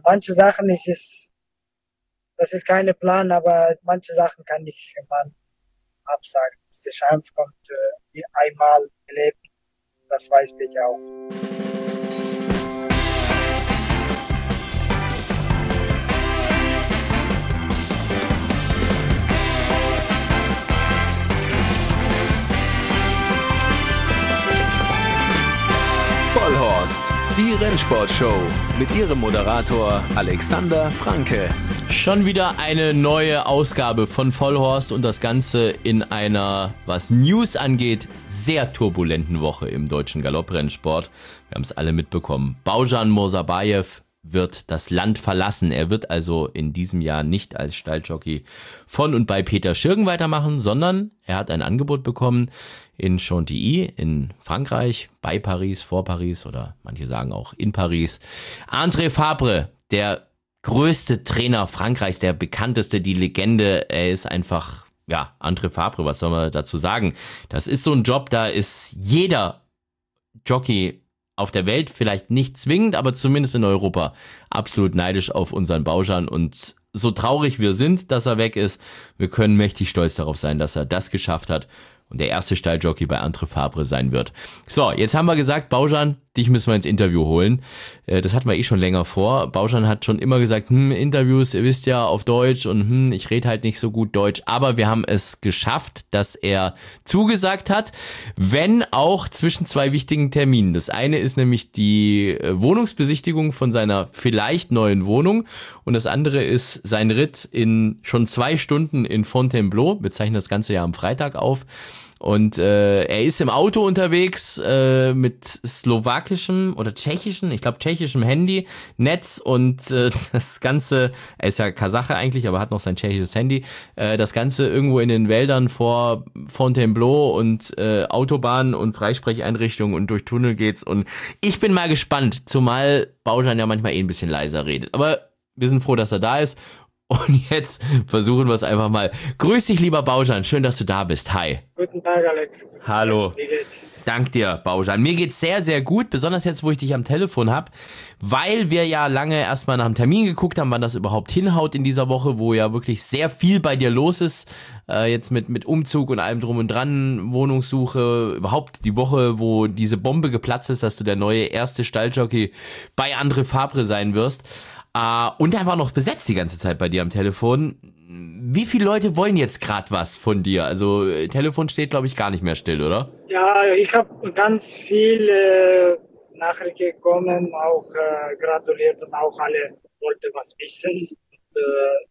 manche Sachen das ist keine Plan, aber manche Sachen kann ich man absagen. Diese Chance kommt einmal im Leben, das weiß ich auch. Vollhorst, die Rennsportshow mit ihrem Moderator Alexander Franke. Schon wieder eine neue Ausgabe von Vollhorst und das Ganze in einer, was News angeht, sehr turbulenten Woche im deutschen Galopprennsport. Wir haben es alle mitbekommen. Baujan Murzabayev wird das Land verlassen. Er wird also in diesem Jahr nicht als Stalljockey von und bei Peter Schürgen weitermachen, sondern er hat ein Angebot bekommen in Chantilly in Frankreich, bei Paris, vor Paris oder manche sagen auch in Paris. André Fabre, der größte Trainer Frankreichs, der bekannteste, die Legende, er ist einfach, ja, André Fabre, was soll man dazu sagen? Das ist so ein Job, da ist jeder Jockey auf der Welt, vielleicht nicht zwingend, aber zumindest in Europa, absolut neidisch auf unseren Baujan. Und so traurig wir sind, dass er weg ist, wir können mächtig stolz darauf sein, dass er das geschafft hat und der erste Stalljockey bei André Fabre sein wird. So, jetzt haben wir gesagt, Baujan, dich müssen wir ins Interview holen. Das hatten wir eh schon länger vor. Baujan hat schon immer gesagt, Interviews, ihr wisst ja, auf Deutsch und ich rede halt nicht so gut Deutsch. Aber wir haben es geschafft, dass er zugesagt hat, wenn auch zwischen zwei wichtigen Terminen. Das eine ist nämlich die Wohnungsbesichtigung von seiner vielleicht neuen Wohnung und das andere ist sein Ritt in schon 2 Stunden in Fontainebleau. Wir zeichnen das Ganze ja am Freitag auf. Und er ist im Auto unterwegs mit slowakischem oder tschechischem, ich glaube tschechischem Handy, Netz und das Ganze, er ist ja Kasache eigentlich, aber hat noch sein tschechisches Handy, das Ganze irgendwo in den Wäldern vor Fontainebleau und Autobahnen und Freisprecheinrichtungen und durch Tunnel geht's und ich bin mal gespannt, zumal Baujan ja manchmal ein bisschen leiser redet, aber wir sind froh, dass er da ist. Und jetzt versuchen wir es einfach mal. Grüß dich, lieber Baujan. Schön, dass du da bist. Hi. Guten Tag, Alex. Hallo. Wie geht's? Dank dir, Baujan. Mir geht's sehr, sehr gut, besonders jetzt, wo ich dich am Telefon habe, weil wir ja lange erstmal nach einem Termin geguckt haben, wann das überhaupt hinhaut in dieser Woche, wo ja wirklich sehr viel bei dir los ist. Jetzt mit Umzug und allem drum und dran, Wohnungssuche, überhaupt die Woche, wo diese Bombe geplatzt ist, dass du der neue erste Stalljockey bei André Fabre sein wirst. Und er war noch besetzt die ganze Zeit bei dir am Telefon. Wie viele Leute wollen jetzt gerade was von dir? Also Telefon steht, glaube ich, gar nicht mehr still, oder? Ja, ich habe ganz viele Nachrichten bekommen, auch gratuliert und auch alle wollten was wissen. Und,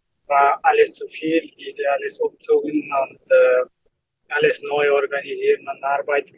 war alles zu viel, diese alles umzogen und alles neu organisieren und Arbeit,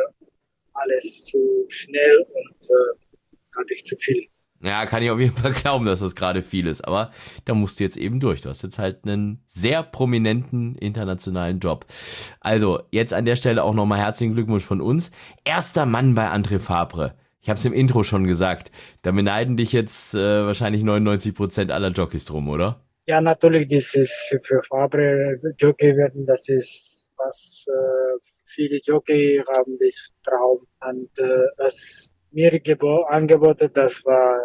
alles zu schnell und hatte ich zu viel. Ja, kann ich auf jeden Fall glauben, dass das gerade viel ist. Aber da musst du jetzt eben durch. Du hast jetzt halt einen sehr prominenten internationalen Job. Also, jetzt an der Stelle auch nochmal herzlichen Glückwunsch von uns. Erster Mann bei André Fabre. Ich habe es im Intro schon gesagt. Da beneiden dich jetzt wahrscheinlich 99% aller Jockeys drum, oder? Ja, natürlich, das ist für Fabre Jockey werden, das ist was viele Jockey haben, das Traum. Und das mir angeboten, das war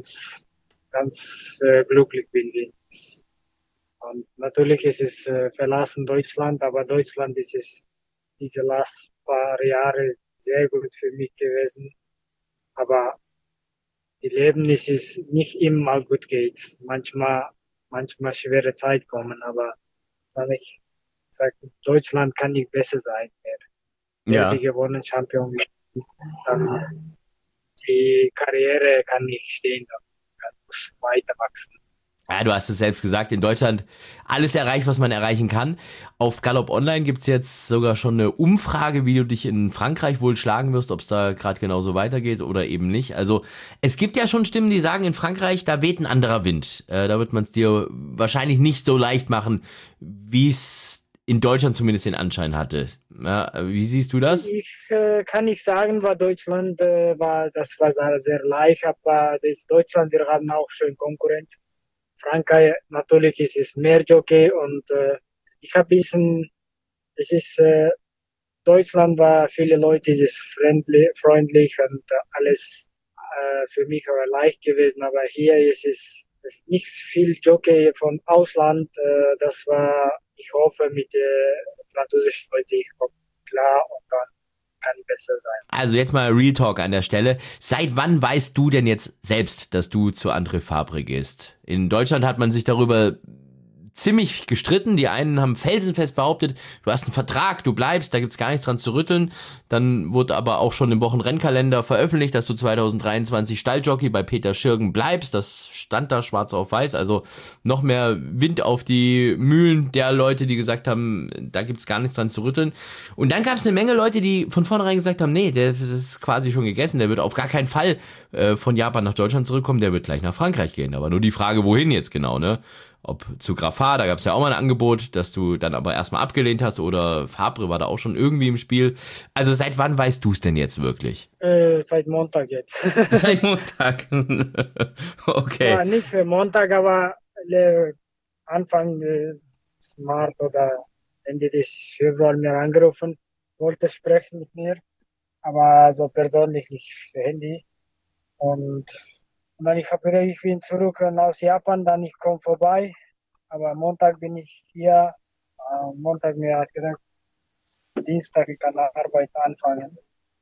ganz glücklich bin ich. Und natürlich ist es verlassen Deutschland, aber Deutschland ist es diese letzten paar Jahre sehr gut für mich gewesen. Aber die Leben ist es nicht immer gut geht. Manchmal schwere Zeit kommen, aber wenn ich sage, Deutschland kann nicht besser sein mehr. Ja. Wir gewonnen Champion, dann die Karriere kann nicht stehen, kann weiter wachsen. Ja, du hast es selbst gesagt, in Deutschland alles erreicht, was man erreichen kann. Auf Galopp Online gibt's jetzt sogar schon eine Umfrage, wie du dich in Frankreich wohl schlagen wirst, ob es da gerade genauso weitergeht oder eben nicht. Also es gibt ja schon Stimmen, die sagen, in Frankreich, da weht ein anderer Wind. Da wird man es dir wahrscheinlich nicht so leicht machen, wie es in Deutschland zumindest den Anschein hatte. Ja, wie siehst du das? Ich kann nicht sagen, war Deutschland das war sehr leicht, aber das Deutschland, wir haben auch schön Konkurrenz. Frankreich, natürlich ist es mehr Jockey und ich habe es ist, Deutschland war viele Leute, es ist freundlich und alles für mich aber leicht gewesen, aber hier ist es nicht viel Jockey vom Ausland. Das war, ich hoffe, mit der französischen Leute, ich komme klar und dann kann besser sein. Also jetzt mal Real Talk an der Stelle. Seit wann weißt du denn jetzt selbst, dass du zu André Fabre gehst? In Deutschland hat man sich darüber ziemlich gestritten. Die einen haben felsenfest behauptet, du hast einen Vertrag, du bleibst, da gibt's gar nichts dran zu rütteln. Dann wurde aber auch schon im Wochenrennkalender veröffentlicht, dass du 2023 Stalljockey bei Peter Schürgen bleibst. Das stand da schwarz auf weiß. Also noch mehr Wind auf die Mühlen der Leute, die gesagt haben, da gibt's gar nichts dran zu rütteln. Und dann gab's eine Menge Leute, die von vornherein gesagt haben, nee, das ist quasi schon gegessen. Der wird auf gar keinen Fall von Japan nach Deutschland zurückkommen. Der wird gleich nach Frankreich gehen. Aber nur die Frage, wohin jetzt genau, ne? Ob zu Grafar, da gab es ja auch mal ein Angebot, das du dann aber erstmal abgelehnt hast, oder Fabre war da auch schon irgendwie im Spiel. Also seit wann weißt du es denn jetzt wirklich? Seit Montag jetzt. Seit Montag. Okay. Ja, nicht für Montag, aber Anfang des März oder Ende des Februar mir angerufen, wollte sprechen mit mir, aber so persönlich nicht für Handy. Und dann ich bin zurück aus Japan, dann ich komme vorbei. Aber Montag bin ich hier. Montag mir hat gesagt, Dienstag ich kann Arbeit anfangen.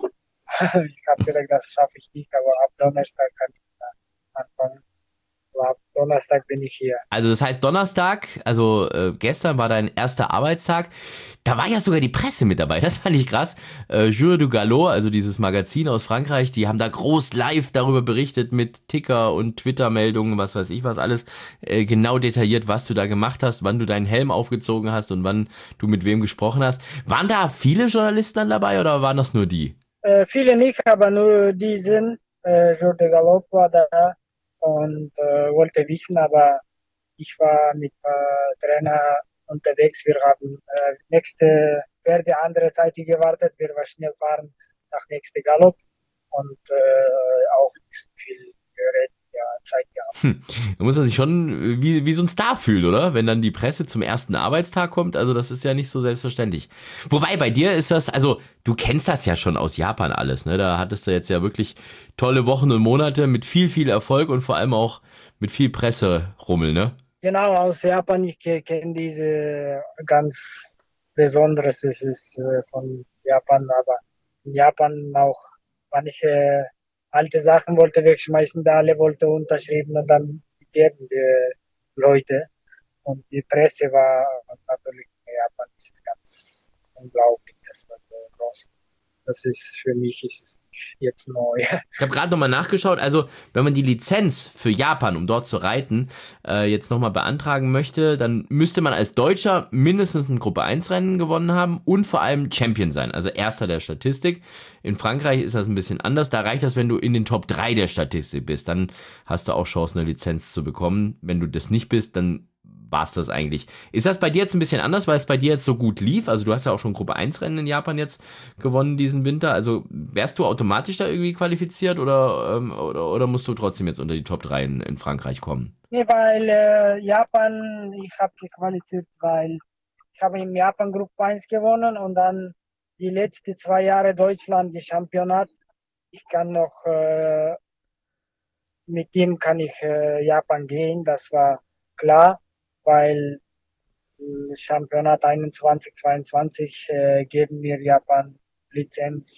Ich habe gesagt, das schaffe ich nicht, aber ab Donnerstag kann ich anfangen. Aber ab Donnerstag bin ich hier. Also das heißt Donnerstag, also gestern war dein erster Arbeitstag. Da war ja sogar die Presse mit dabei, das fand ich krass. Jour du Galop, also dieses Magazin aus Frankreich, die haben da groß live darüber berichtet mit Ticker und Twitter-Meldungen, was weiß ich was alles, genau detailliert, was du da gemacht hast, wann du deinen Helm aufgezogen hast und wann du mit wem gesprochen hast. Waren da viele Journalisten dann dabei oder waren das nur die? Viele nicht, aber nur diesen. Jour de Galop war da und wollte wissen, aber ich war mit Trainer unterwegs. Wir haben nächste Pferde andere Seite gewartet. Wir waren schnell fahren nach nächste Galopp und auch nicht so viel Zeit gehabt. Da muss man sich schon wie so ein Star fühlen, oder? Wenn dann die Presse zum ersten Arbeitstag kommt, also das ist ja nicht so selbstverständlich. Wobei bei dir ist das, also du kennst das ja schon aus Japan alles, ne? Da hattest du jetzt ja wirklich tolle Wochen und Monate mit viel Erfolg und vor allem auch mit viel Presserummel, ne? Genau, aus Japan, ich kenne diese ganz Besonderes, es ist von Japan, aber in Japan auch manche alte Sachen wollte wegschmeißen, da alle wollte unterschreiben und dann geben die Leute. Und die Presse war natürlich in Japan, das ist ganz unglaublich, das war so groß. Das ist für mich ist es jetzt neu. Ich habe gerade nochmal nachgeschaut, also wenn man die Lizenz für Japan, um dort zu reiten, jetzt nochmal beantragen möchte, dann müsste man als Deutscher mindestens ein Gruppe 1 Rennen gewonnen haben und vor allem Champion sein, also Erster der Statistik. In Frankreich ist das ein bisschen anders, da reicht das, wenn du in den Top 3 der Statistik bist, dann hast du auch Chancen, eine Lizenz zu bekommen. Wenn du das nicht bist, dann war's das eigentlich. Ist das bei dir jetzt ein bisschen anders, weil es bei dir jetzt so gut lief? Also du hast ja auch schon Gruppe 1 Rennen in Japan jetzt gewonnen diesen Winter. Also wärst du automatisch da irgendwie qualifiziert oder musst du trotzdem jetzt unter die Top 3 in Frankreich kommen? Nee, weil Japan, ich habe gequalifiziert, weil ich habe in Japan Gruppe 1 gewonnen und dann die letzten 2 Jahre Deutschland die Championat. Ich kann noch mit dem kann ich Japan gehen, das war klar, weil Championat 21, 22 geben mir Japan Lizenz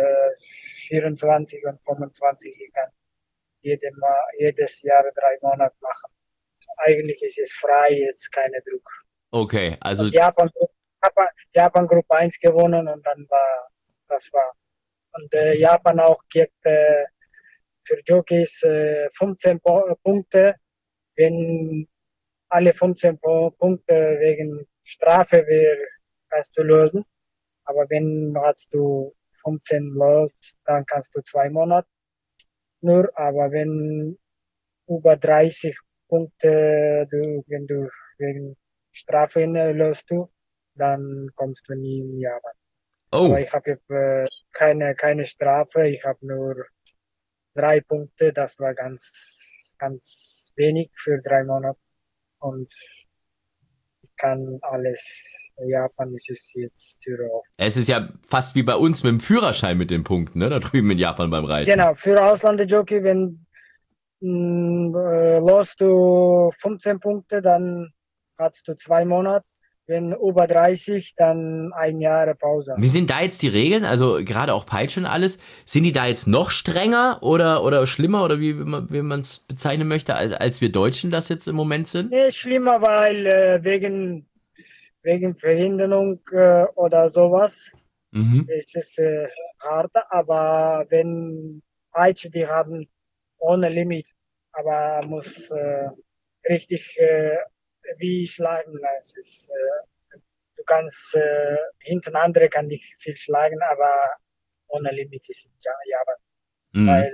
24 und 25. Ich kann jedes Jahr 3 Monate machen. Eigentlich ist es frei, ist keine Druck. Okay, also Japan Gruppe 1 gewonnen und dann das war. Und Japan auch gibt für Jockeys 15 Punkte, wenn alle 15 Punkte wegen Strafe kannst du lösen. Aber wenn hast du 15 löst, dann kannst du 2 Monate nur. Aber wenn über 30 Punkte, wenn du wegen Strafe löst dann kommst du nie in Japan. Oh. Aber ich habe keine Strafe, ich habe nur 3 Punkte, das war ganz wenig für 3 Monate. Und ich kann alles. Japan ist es jetzt Tür auf. Es ist ja fast wie bei uns mit dem Führerschein mit den Punkten, ne? Da drüben in Japan beim Reiten. Genau, für Auslandsjockey, wenn Los du 15 Punkte, dann hast du 2 Monate. Wenn über 30, dann 1 Jahr Pause. Wie sind da jetzt die Regeln? Also gerade auch Peitsche und alles. Sind die da jetzt noch strenger oder schlimmer oder wie man es bezeichnen möchte, als wir Deutschen das jetzt im Moment sind? Nee, schlimmer, weil wegen Verhinderung oder sowas ist es hart. Aber wenn Peitsche, die haben ohne Limit, aber muss richtig wie schlagen. Es ist, du kannst hinten andere kann dich viel schlagen, aber ohne Limit ist Japan. Weil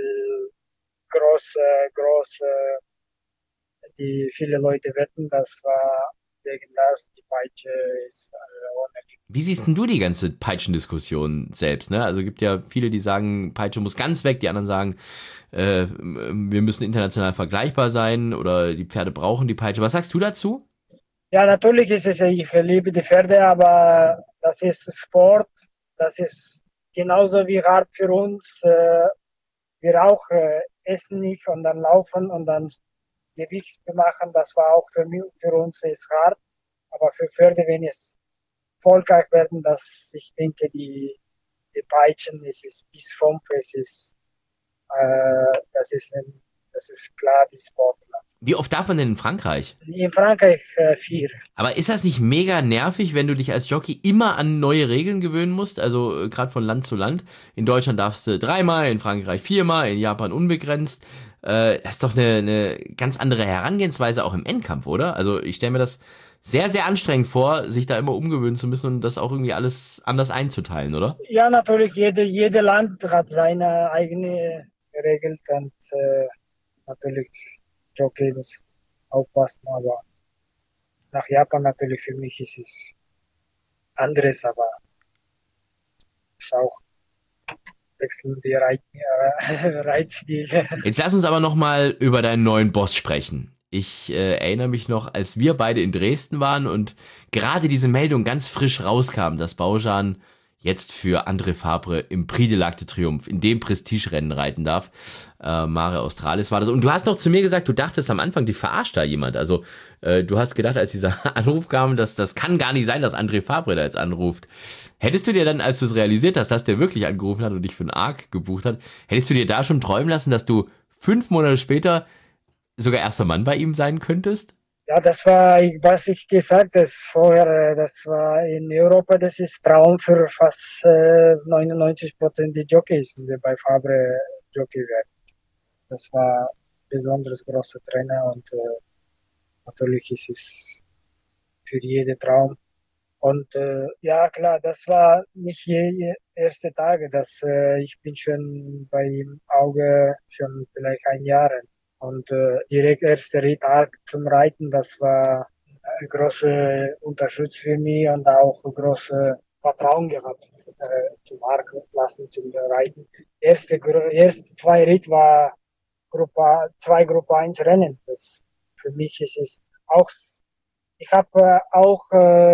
groß, die viele Leute wetten, das war wegen das, die Peitsche ist ohne Limit. Wie siehst denn du die ganze Peitschendiskussion selbst? Ne? Also gibt ja viele, die sagen, Peitsche muss ganz weg, die anderen sagen, wir müssen international vergleichbar sein oder die Pferde brauchen die Peitsche. Was sagst du dazu? Ja, natürlich ist es, ich liebe die Pferde, aber das ist Sport, das ist genauso wie hart für uns. Wir auch essen nicht und dann laufen und dann Gewicht machen, das war auch für uns ist hart, aber für Pferde, wenn es erfolgreich werden, dass ich denke, die Peitschen, es ist bis 5, das ist klar, die Sportler. Wie oft darf man denn in Frankreich? In Frankreich 4. Aber ist das nicht mega nervig, wenn du dich als Jockey immer an neue Regeln gewöhnen musst? Also gerade von Land zu Land. In Deutschland darfst du 3-mal, in Frankreich 4-mal, in Japan unbegrenzt. Das ist doch eine ganz andere Herangehensweise auch im Endkampf, oder? Also ich stelle mir das sehr, sehr anstrengend vor, sich da immer umgewöhnen zu müssen und das auch irgendwie alles anders einzuteilen, oder? Ja, natürlich, jede Land hat seine eigene Regeln und natürlich Jockey muss aufpassen, aber nach Japan natürlich für mich ist es anderes, aber ist auch wechseln die Reitstile. Jetzt lass uns aber nochmal über deinen neuen Boss sprechen. Ich erinnere mich noch, als wir beide in Dresden waren und gerade diese Meldung ganz frisch rauskam, dass Baujan jetzt für André Fabre im Prix de l'Arc de Triomphe, in dem Prestigerennen reiten darf. Mare Australis war das. Und du hast noch zu mir gesagt, du dachtest am Anfang, die verarscht da jemand. Also du hast gedacht, als dieser Anruf kam, das kann gar nicht sein, dass André Fabre da jetzt anruft. Hättest du dir dann, als du es realisiert hast, dass der wirklich angerufen hat und dich für einen Arc gebucht hat, hättest du dir da schon träumen lassen, dass du 5 Monate später sogar erster Mann bei ihm sein könntest? Ja, das war, was ich gesagt habe vorher, das war in Europa, das ist Traum für fast 99% die Jockeys, die bei Fabre Jockey werden. Das war besonders großer Trainer und natürlich ist es für jeden Traum. Und ja klar, das war nicht erste Tage, ich bin schon bei ihm Auge schon vielleicht 1 Jahr. Und direkt erster Ritt zum Reiten, das war ein großer Unterschied für mich und auch ein großes Vertrauen gehabt zum Marktklassen, zum Reiten. Erste 2 Ritt war zwei Gruppe 1 Rennen. Das für mich ist es auch, ich habe auch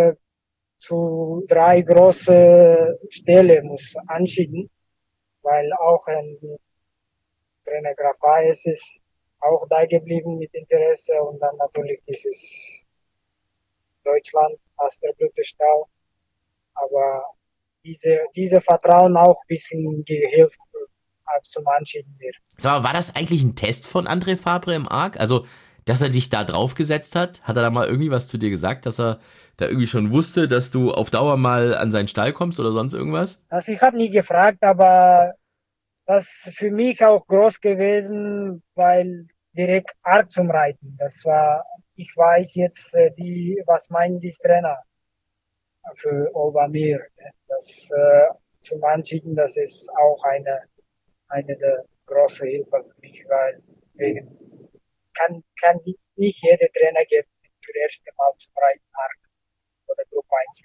zu 3 große Stelle muss anschieden, weil auch ein Trainer Graf Hayes ist auch da geblieben mit Interesse und dann natürlich dieses Deutschland, Asterblutenstall. Aber diese Vertrauen auch ein bisschen gehilft zum Anschieden wird. So, war das eigentlich ein Test von André Fabre im Arc? Also, dass er dich da draufgesetzt hat? Hat er da mal irgendwie was zu dir gesagt, dass er da irgendwie schon wusste, dass du auf Dauer mal an seinen Stall kommst oder sonst irgendwas? Also ich habe nie gefragt, aber das ist für mich auch groß gewesen, weil direkt Arc zum Reiten. Das war, ich weiß jetzt, was meinen die Trainer für Obermir. Das zum Anschieden, das ist auch eine der großen Hilfe für mich, weil wegen kann nicht jeder Trainer geben für das erste Mal zum Reiten Arc oder Gruppe 1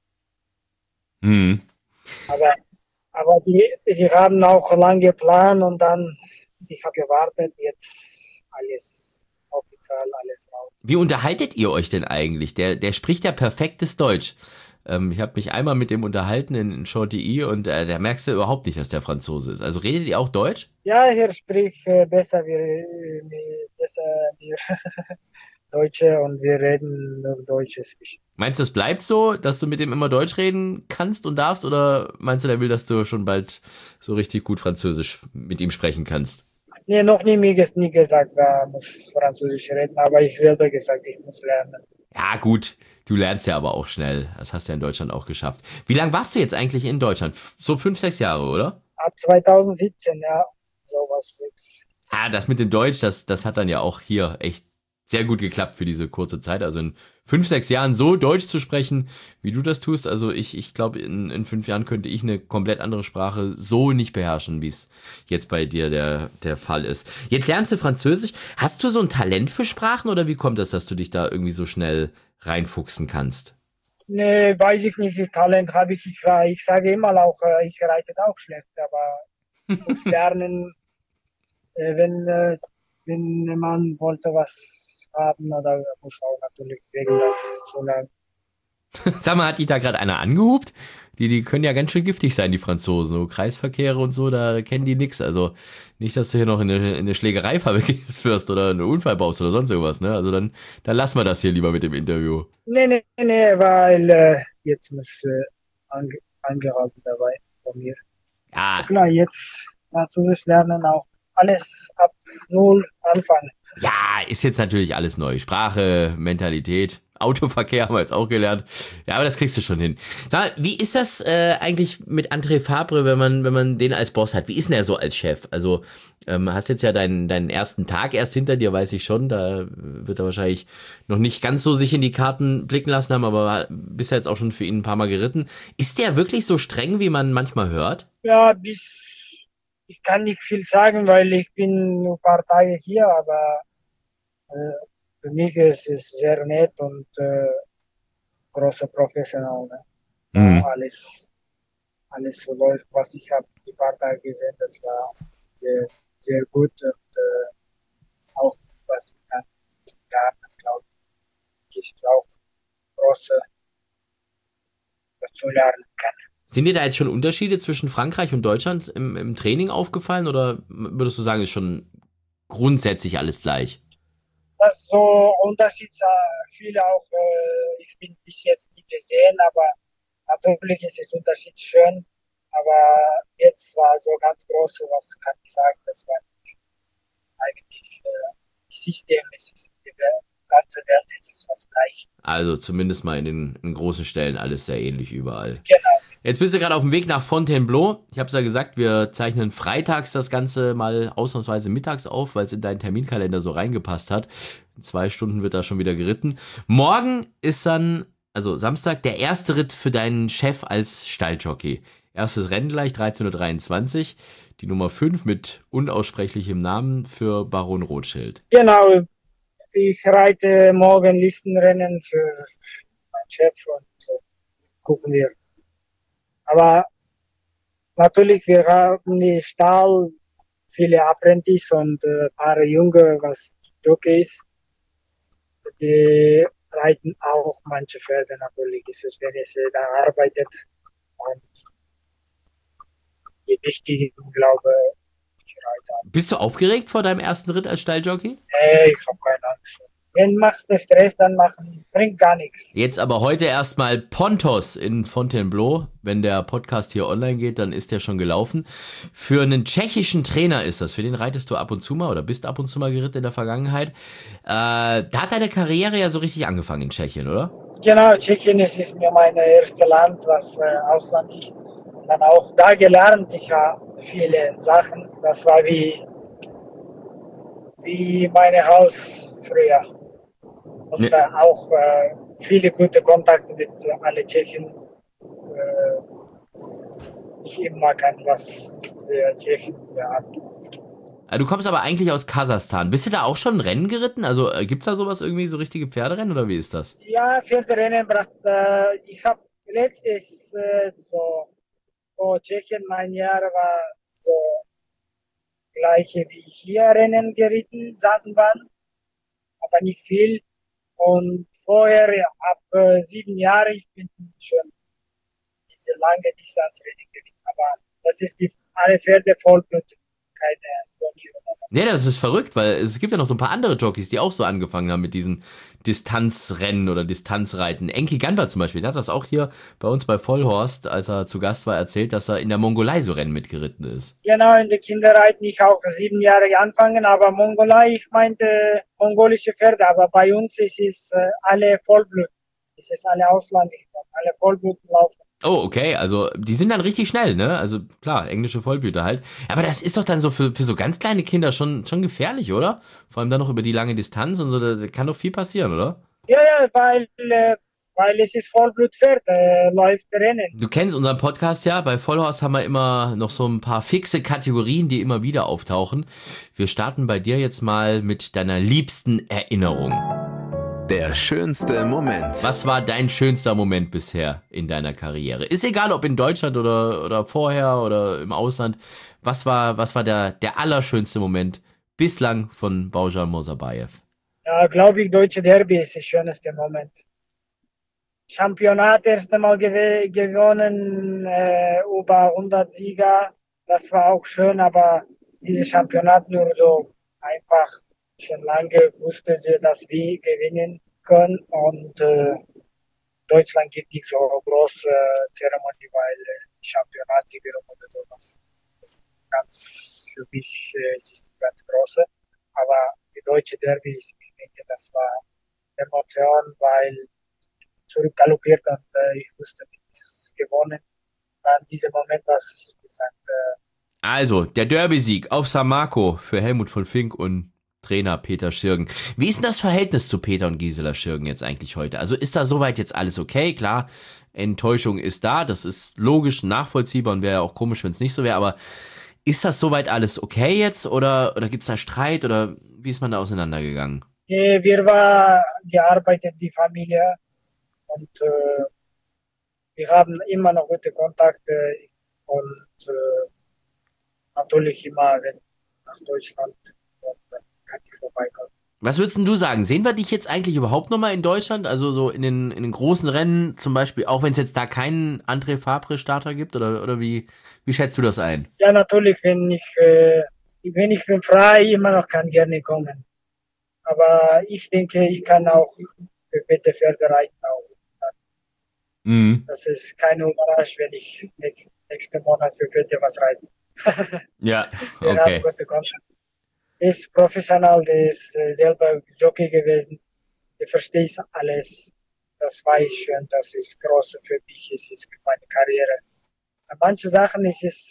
Rennen. Aber die haben auch lange geplant und dann, ich habe gewartet, jetzt alles offiziell alles raus. Wie unterhaltet ihr euch denn eigentlich? Der spricht ja perfektes Deutsch. Ich habe mich einmal mit dem unterhalten in Chantilly und da merkst du überhaupt nicht, dass der Franzose ist. Also redet ihr auch Deutsch? Ja, er spricht besser besser wir Deutsche und wir reden nur Deutsch zwischen. Meinst du, es bleibt so, dass du mit dem immer Deutsch reden kannst und darfst? Oder meinst du, der will, dass du schon bald so richtig gut Französisch mit ihm sprechen kannst? Nee, noch nie gesagt, da muss Französisch reden, aber ich selber gesagt, ich muss lernen. Ja, gut. Du lernst ja aber auch schnell. Das hast du ja in Deutschland auch geschafft. Wie lange warst du jetzt eigentlich in Deutschland? So 5, 6 Jahre, oder? Ab 2017, ja, sowas. Ja, das mit dem Deutsch, das hat dann ja auch hier echt sehr gut geklappt für diese kurze Zeit. Also in 5, 6 Jahren so Deutsch zu sprechen, wie du das tust. Also ich glaube, in 5 Jahren könnte ich eine komplett andere Sprache so nicht beherrschen, wie es jetzt bei dir der Fall ist. Jetzt lernst du Französisch. Hast du so ein Talent für Sprachen oder wie kommt das, dass du dich da irgendwie so schnell reinfuchsen kannst? Nee, weiß ich nicht, wie viel Talent habe ich. Ich sage immer auch, ich reite auch schlecht, aber ich muss lernen, wenn man wollte was haben, oder muss auch natürlich wegen das so lernen. Sag mal, hat dich da gerade einer angehupt? Die können ja ganz schön giftig sein, die Franzosen. So Kreisverkehre und so, da kennen die nix. Also nicht, dass du hier noch in eine Schlägerei verwickelt wirst oder einen Unfall baust oder sonst irgendwas, ne? Also dann lassen wir das hier lieber mit dem Interview. Nee, weil jetzt muss angehalten dabei von mir. Ja, Ja, klar, jetzt Französisch lernen auch alles ab Null anfangen. ja, ist jetzt natürlich alles neu. Sprache, Mentalität, Autoverkehr haben wir jetzt auch gelernt. Ja, aber das kriegst du schon hin. Sag mal, wie ist das eigentlich mit André Fabre, wenn man den als Boss hat? Wie ist denn er so als Chef? Also hast jetzt ja deinen ersten Tag erst hinter dir, weiß ich schon. Da wird er wahrscheinlich noch nicht ganz so sich in die Karten blicken lassen haben, aber bist ja jetzt auch schon für ihn ein paar Mal geritten. Ist der wirklich so streng, wie man manchmal hört? Ja, ich kann nicht viel sagen, weil ich bin nur ein paar Tage hier, aber für mich ist es sehr nett und großer Professional. Ne? Mhm. Alles so läuft, was ich habe die paar Tage gesehen, das war sehr, sehr gut und auch was ich kann lernen, glaube ich, ist auch große, was zu lernen kann. Sind dir da jetzt schon Unterschiede zwischen Frankreich und Deutschland im Training aufgefallen oder würdest du sagen, ist schon grundsätzlich alles gleich? Das ist so Unterschied, viele auch, ich bin bis jetzt nicht gesehen, aber natürlich ist es Unterschied schön, aber jetzt war so ganz groß, was kann ich sagen, das war eigentlich System, es ist in der ganzen Welt, es ist fast gleich. Also zumindest mal in großen Stellen alles sehr ähnlich überall. Genau. Jetzt bist du gerade auf dem Weg nach Fontainebleau. Ich habe es ja gesagt, wir zeichnen freitags das Ganze mal ausnahmsweise mittags auf, weil es in deinen Terminkalender so reingepasst hat. In 2 Stunden wird da schon wieder geritten. Morgen ist dann, also Samstag, der erste Ritt für deinen Chef als Stalljockey. Erstes Rennen gleich, 13.23 Uhr. Die Nummer 5 mit unaussprechlichem Namen für Baron Rothschild. Genau, ich reite morgen Listenrennen für meinen Chef und gucken wir. Aber natürlich, wir haben die Stall, viele Apprentices und paar Junge, was Jockeys, die reiten auch manche Pferde natürlich. Ist es, wenn es da arbeitet und die wichtigen, glaube ich, reite auch. Bist du aufgeregt vor deinem ersten Ritt als Stalljockey? Nee, ich habe keine Angst. Wenn machst du Stress, dann bringt gar nichts. Jetzt aber heute erstmal Pontos in Fontainebleau. Wenn der Podcast hier online geht, dann ist der schon gelaufen. Für einen tschechischen Trainer ist das. Für den reitest du ab und zu mal oder bist ab und zu mal geritten in der Vergangenheit. Da hat deine Karriere ja so richtig angefangen in Tschechien, oder? Genau, Tschechien ist mir mein erstes Land, was Ausland ist. Dann auch da gelernt, ich habe viele Sachen. Das war wie mein Haus früher. Und Nee. auch viele gute Kontakte mit allen Tschechen. Ich immer kann was mit Tschechen haben. Du kommst aber eigentlich aus Kasachstan. Bist du da auch schon ein Rennen geritten? Also gibt's da sowas irgendwie, so richtige Pferderennen oder wie ist das? Ja, vierte Rennen ich habe letztes so Tschechien, mein Jahr war so gleiche wie hier Rennen geritten, Sandbahn. aber nicht viel. Und vorher, ab 7 Jahren, ich bin schon diese lange Distanzrennen gewesen. Aber das ist alle Pferde Vollblut, keine Turniere oder was. Nee, das ist verrückt, weil es gibt ja noch so ein paar andere Jockeys, die auch so angefangen haben mit diesen Distanzrennen oder Distanzreiten. Enki Ganber zum Beispiel, der hat das auch hier bei uns bei Vollhorst, als er zu Gast war, erzählt, dass er in der Mongolei so Rennen mitgeritten ist. Genau, in der Kinderreiten ich auch 7 Jahre angefangen, aber Mongolei, ich meinte mongolische Pferde, aber bei uns ist es alle Vollblut. Es ist alle Ausländer, alle Vollblut laufen. Oh, okay, also die sind dann richtig schnell, ne? Also klar, englische Vollblüter halt. Aber das ist doch dann so für so ganz kleine Kinder schon gefährlich, oder? Vor allem dann noch über die lange Distanz und so, da kann doch viel passieren, oder? Ja, weil es ist Vollblutpferd, läuft Rennen. Du kennst unseren Podcast ja, bei Vollhorst haben wir immer noch so ein paar fixe Kategorien, die immer wieder auftauchen. Wir starten bei dir jetzt mal mit deiner liebsten Erinnerung. Der schönste Moment. Was war dein schönster Moment bisher in deiner Karriere? Ist egal, ob in Deutschland oder vorher oder im Ausland. Was war der allerschönste Moment bislang von Baujan Mosabayev? Ja, glaube ich, Deutsche Derby ist der schönste Moment. Championat erste Mal gewonnen, über 100 Sieger. Das war auch schön, aber dieses Championat nur so einfach. Schon lange wusste sie, dass wir gewinnen können und Deutschland gibt nicht so große Zeremonie, weil Championatsieger oder sowas. Das ist ganz, für mich es ist ganz große. Aber die deutsche Derby, ich denke, das war Emotion, weil zurückgaloppiert und ich wusste, es ist gewonnen. Dann dieser Moment, was gesagt. Also, der Derby-Sieg auf San Marco für Helmut von Fink und Trainer Peter Schirgen. Wie ist denn das Verhältnis zu Peter und Gisela Schirgen jetzt eigentlich heute? Also ist da soweit jetzt alles okay? Klar, Enttäuschung ist da, das ist logisch, nachvollziehbar und wäre ja auch komisch, wenn es nicht so wäre, aber ist das soweit alles okay jetzt oder gibt es da Streit oder wie ist man da auseinandergegangen? Wir waren gearbeitet, die Familie, und wir haben immer noch gute Kontakte und natürlich immer, wenn nach Deutschland kann ich vorbeikommen. Was würdest du sagen? Sehen wir dich jetzt eigentlich überhaupt nochmal in Deutschland? Also so in den großen Rennen zum Beispiel, auch wenn es jetzt da keinen André Fabre-Starter gibt? Oder wie schätzt du das ein? Ja, natürlich, wenn ich bin frei, immer noch kann gerne kommen. Aber ich denke, ich kann auch für Peter Pferde reiten auch. Mhm. Das ist keine Überraschung, wenn ich nächsten Monat für Peter was reiten. Ja, okay. Der ist professionell, der ist selber Jockey gewesen. Der versteht alles. Das weiß schon, das ist groß für mich, es ist meine Karriere. Manche Sachen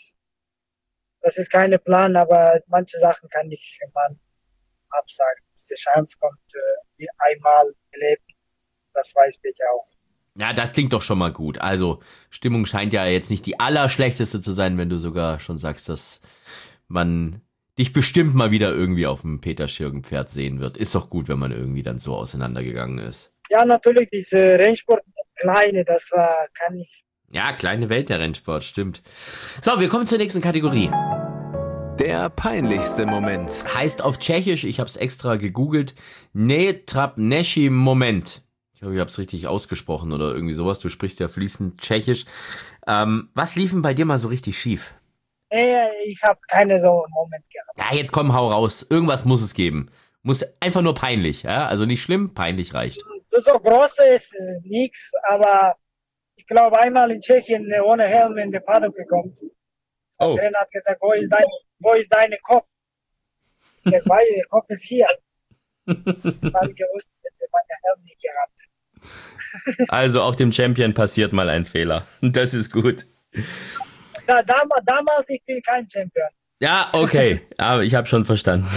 das ist kein Plan, aber manche Sachen kann ich man absagen. Diese Chance kommt einmal gelebt, das weiß Peter auch. Ja, das klingt doch schon mal gut. Also, Stimmung scheint ja jetzt nicht die allerschlechteste zu sein, wenn du sogar schon sagst, dass man dich bestimmt mal wieder irgendwie auf dem Peter Schirgen-Pferd sehen wird. Ist doch gut, wenn man irgendwie dann so auseinandergegangen ist. Ja, natürlich, diese Rennsport, kleine, das kann ich. Ja, kleine Welt der Rennsport, stimmt. So, wir kommen zur nächsten Kategorie. Der peinlichste Moment. Heißt auf Tschechisch, ich habe es extra gegoogelt, Netrapneshi Moment. Ich hoffe, ich habe es richtig ausgesprochen oder irgendwie sowas. Du sprichst ja fließend Tschechisch. Was lief denn bei dir mal so richtig schief? Ich habe keine so einen Moment gehabt. Ja, jetzt komm, hau raus. Irgendwas muss es geben. Muss einfach nur peinlich, ja? Also nicht schlimm, peinlich reicht. So groß ist nichts, aber ich glaube einmal in Tschechien ohne Helm in den Paddock gekommen. Oh. Der Trainer hat gesagt, wo ist dein Kopf? Ich sag, weil der Kopf ist hier. Ich habe gewusst, dass ich meinen Helm nicht gehabt. Also auch dem Champion passiert mal ein Fehler. Das ist gut. Damals, ich bin kein Champion. Ja, okay. Aber ich habe schon verstanden.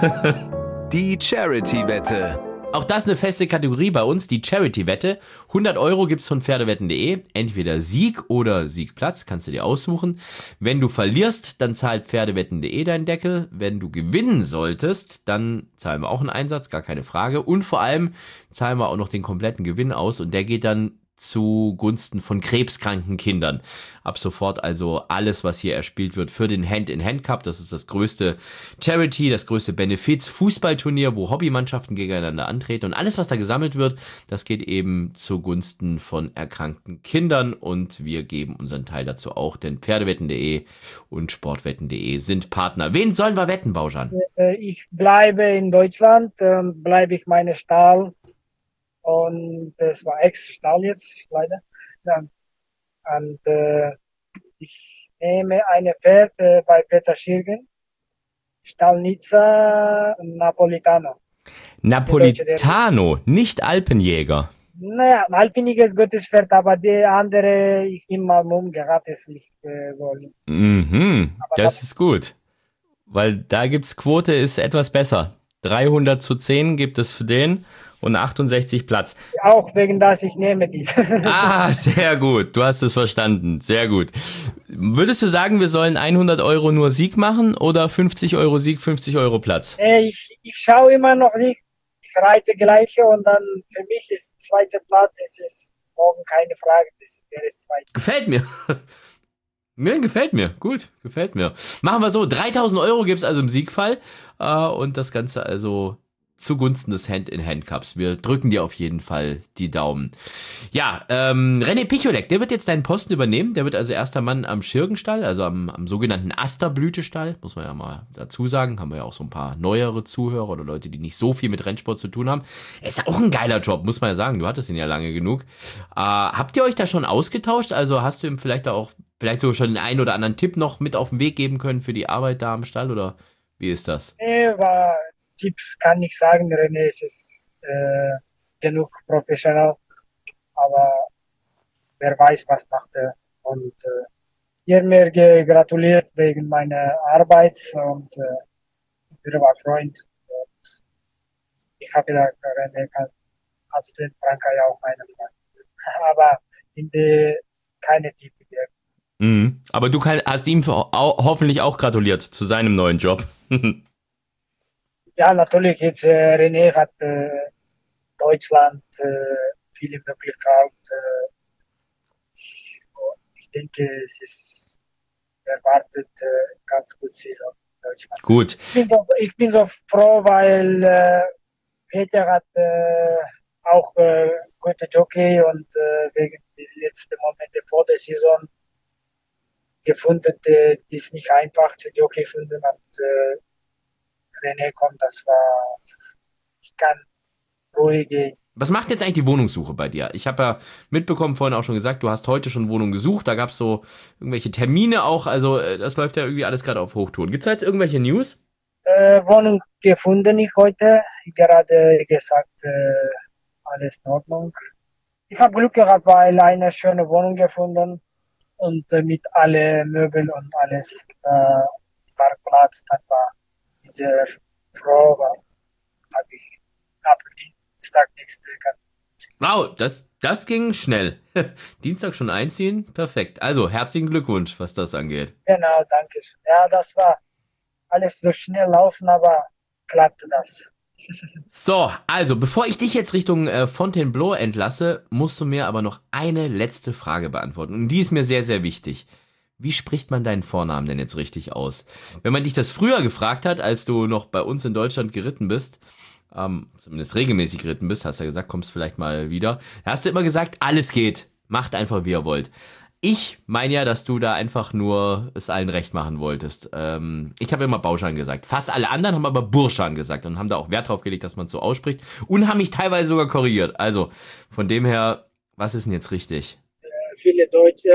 Die Charity-Wette. Auch das eine feste Kategorie bei uns, die Charity-Wette. 100 € gibt's von Pferdewetten.de. Entweder Sieg oder Siegplatz, kannst du dir aussuchen. Wenn du verlierst, dann zahlt Pferdewetten.de deinen Deckel. Wenn du gewinnen solltest, dann zahlen wir auch einen Einsatz, gar keine Frage. Und vor allem zahlen wir auch noch den kompletten Gewinn aus und der geht dann zugunsten von krebskranken Kindern. Ab sofort also alles, was hier erspielt wird für den Hand-in-Hand-Cup. Das ist das größte Charity, das größte Benefiz-Fußballturnier, wo Hobbymannschaften gegeneinander antreten. Und alles, was da gesammelt wird, das geht eben zugunsten von erkrankten Kindern. Und wir geben unseren Teil dazu auch, denn Pferdewetten.de und Sportwetten.de sind Partner. Wen sollen wir wetten, Bauschan? Ich bleibe in Deutschland, bleibe ich meine Stall. Und das war Ex-Stall jetzt, leider. Ja. Und ich nehme eine Pferd bei Peter Schirgen. Stall Nizza Napolitano. Napolitano, nicht Alpenjäger. Naja, ein alpiniges gutes Pferd, aber der andere, ich nehme mal umgeraten, ist nicht so. Das ist gut. Weil da gibt's Quote, ist etwas besser. 300:10 gibt es für den und 68 Platz. Auch wegen das, ich nehme dies. Ah, sehr gut. Du hast es verstanden. Sehr gut. Würdest du sagen, wir sollen 100 Euro nur Sieg machen oder 50 Euro Sieg, 50 Euro Platz? Ich schaue immer noch Sieg. Ich reite gleiche und dann für mich ist zweiter Platz, ist morgen keine Frage, wer ist zweiter. Gefällt mir. Mir gefällt mir. Gut, gefällt mir. Machen wir so. 3.000 Euro gibt's also im Siegfall und das Ganze also zugunsten des Hand-in-Hand-Cups. Wir drücken dir auf jeden Fall die Daumen. Ja, René Picholek, der wird jetzt deinen Posten übernehmen. Der wird also erster Mann am Schirgenstall, also am sogenannten Asterblütestall. Muss man ja mal dazu sagen. Haben wir ja auch so ein paar neuere Zuhörer oder Leute, die nicht so viel mit Rennsport zu tun haben. Ist ja auch ein geiler Job, muss man ja sagen. Du hattest ihn ja lange genug. Habt ihr euch da schon ausgetauscht? Also hast du ihm vielleicht sogar schon den einen oder anderen Tipp noch mit auf den Weg geben können für die Arbeit da am Stall? Oder wie ist das? Tipps kann ich sagen, René ist genug professionell, aber wer weiß, was macht er. Und ihr mir gratuliert wegen meiner Arbeit und wir waren Freund. Und ich habe gedacht, René als den Franka ja auch meine Freund. Aber keine Tipps gegeben. Aber du hast ihm hoffentlich auch gratuliert zu seinem neuen Job. Ja, natürlich, jetzt René hat Deutschland viele Möglichkeiten. Ich denke, es ist erwartet ganz gut Saison in Deutschland. Gut. Ich bin so froh, weil Peter hat auch gute Jockey und wegen der letzten Momente vor der Saison gefunden, die ist nicht einfach zu Jockey finden und René kommt, ich kann ruhig gehen. Was macht jetzt eigentlich die Wohnungssuche bei dir? Ich habe ja mitbekommen, vorhin auch schon gesagt, du hast heute schon Wohnung gesucht, da gab es so irgendwelche Termine auch, also das läuft ja irgendwie alles gerade auf Hochtouren. Gibt es da jetzt irgendwelche News? Wohnung gefunden ich heute, gerade gesagt, alles in Ordnung. Ich habe Glück gehabt, weil eine schöne Wohnung gefunden und mit alle Möbel und alles Parkplatz, dann war diese Frau, habe ich ab Dienstag nächste. Wow, das ging schnell. Dienstag schon einziehen, perfekt. Also herzlichen Glückwunsch, was das angeht. Genau, danke schön. Ja, das war alles so schnell laufen, aber klappte das. So, also bevor ich dich jetzt Richtung Fontainebleau entlasse, musst du mir aber noch eine letzte Frage beantworten. Und die ist mir sehr, sehr wichtig. Wie spricht man deinen Vornamen denn jetzt richtig aus? Wenn man dich das früher gefragt hat, als du noch bei uns in Deutschland geritten bist, zumindest regelmäßig geritten bist, hast du ja gesagt, kommst vielleicht mal wieder, da hast du immer gesagt, alles geht, macht einfach wie ihr wollt. Ich meine ja, dass du da einfach nur es allen recht machen wolltest. Ich habe immer Bauschan gesagt. Fast alle anderen haben aber Burschan gesagt und haben da auch Wert drauf gelegt, dass man es so ausspricht und haben mich teilweise sogar korrigiert. Also von dem her, was ist denn jetzt richtig? Viele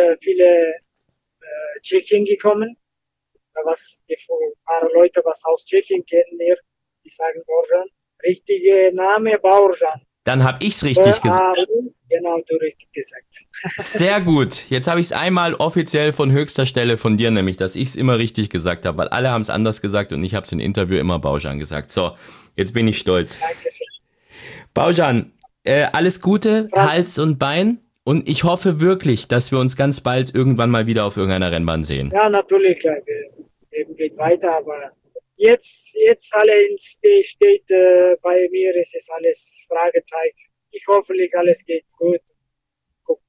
Tschechien gekommen, ein paar Leute, was aus Tschechien kennen wir, die sagen Borjan. Richtige Name Borjan. Dann habe ich's richtig gesagt. Genau, du richtig gesagt. Sehr gut. Jetzt habe ich es einmal offiziell von höchster Stelle von dir, nämlich, dass ich es immer richtig gesagt habe, weil alle haben es anders gesagt und ich habe es im Interview immer Bauschan gesagt. So, jetzt bin ich stolz. Dankeschön. Bauschan, alles Gute, Hals und Bein. Und ich hoffe wirklich, dass wir uns ganz bald irgendwann mal wieder auf irgendeiner Rennbahn sehen. Ja, natürlich, Leben geht weiter, aber jetzt alle steht bei mir, ist es alles Fragezeichen. Ich hoffe, alles geht gut. Guck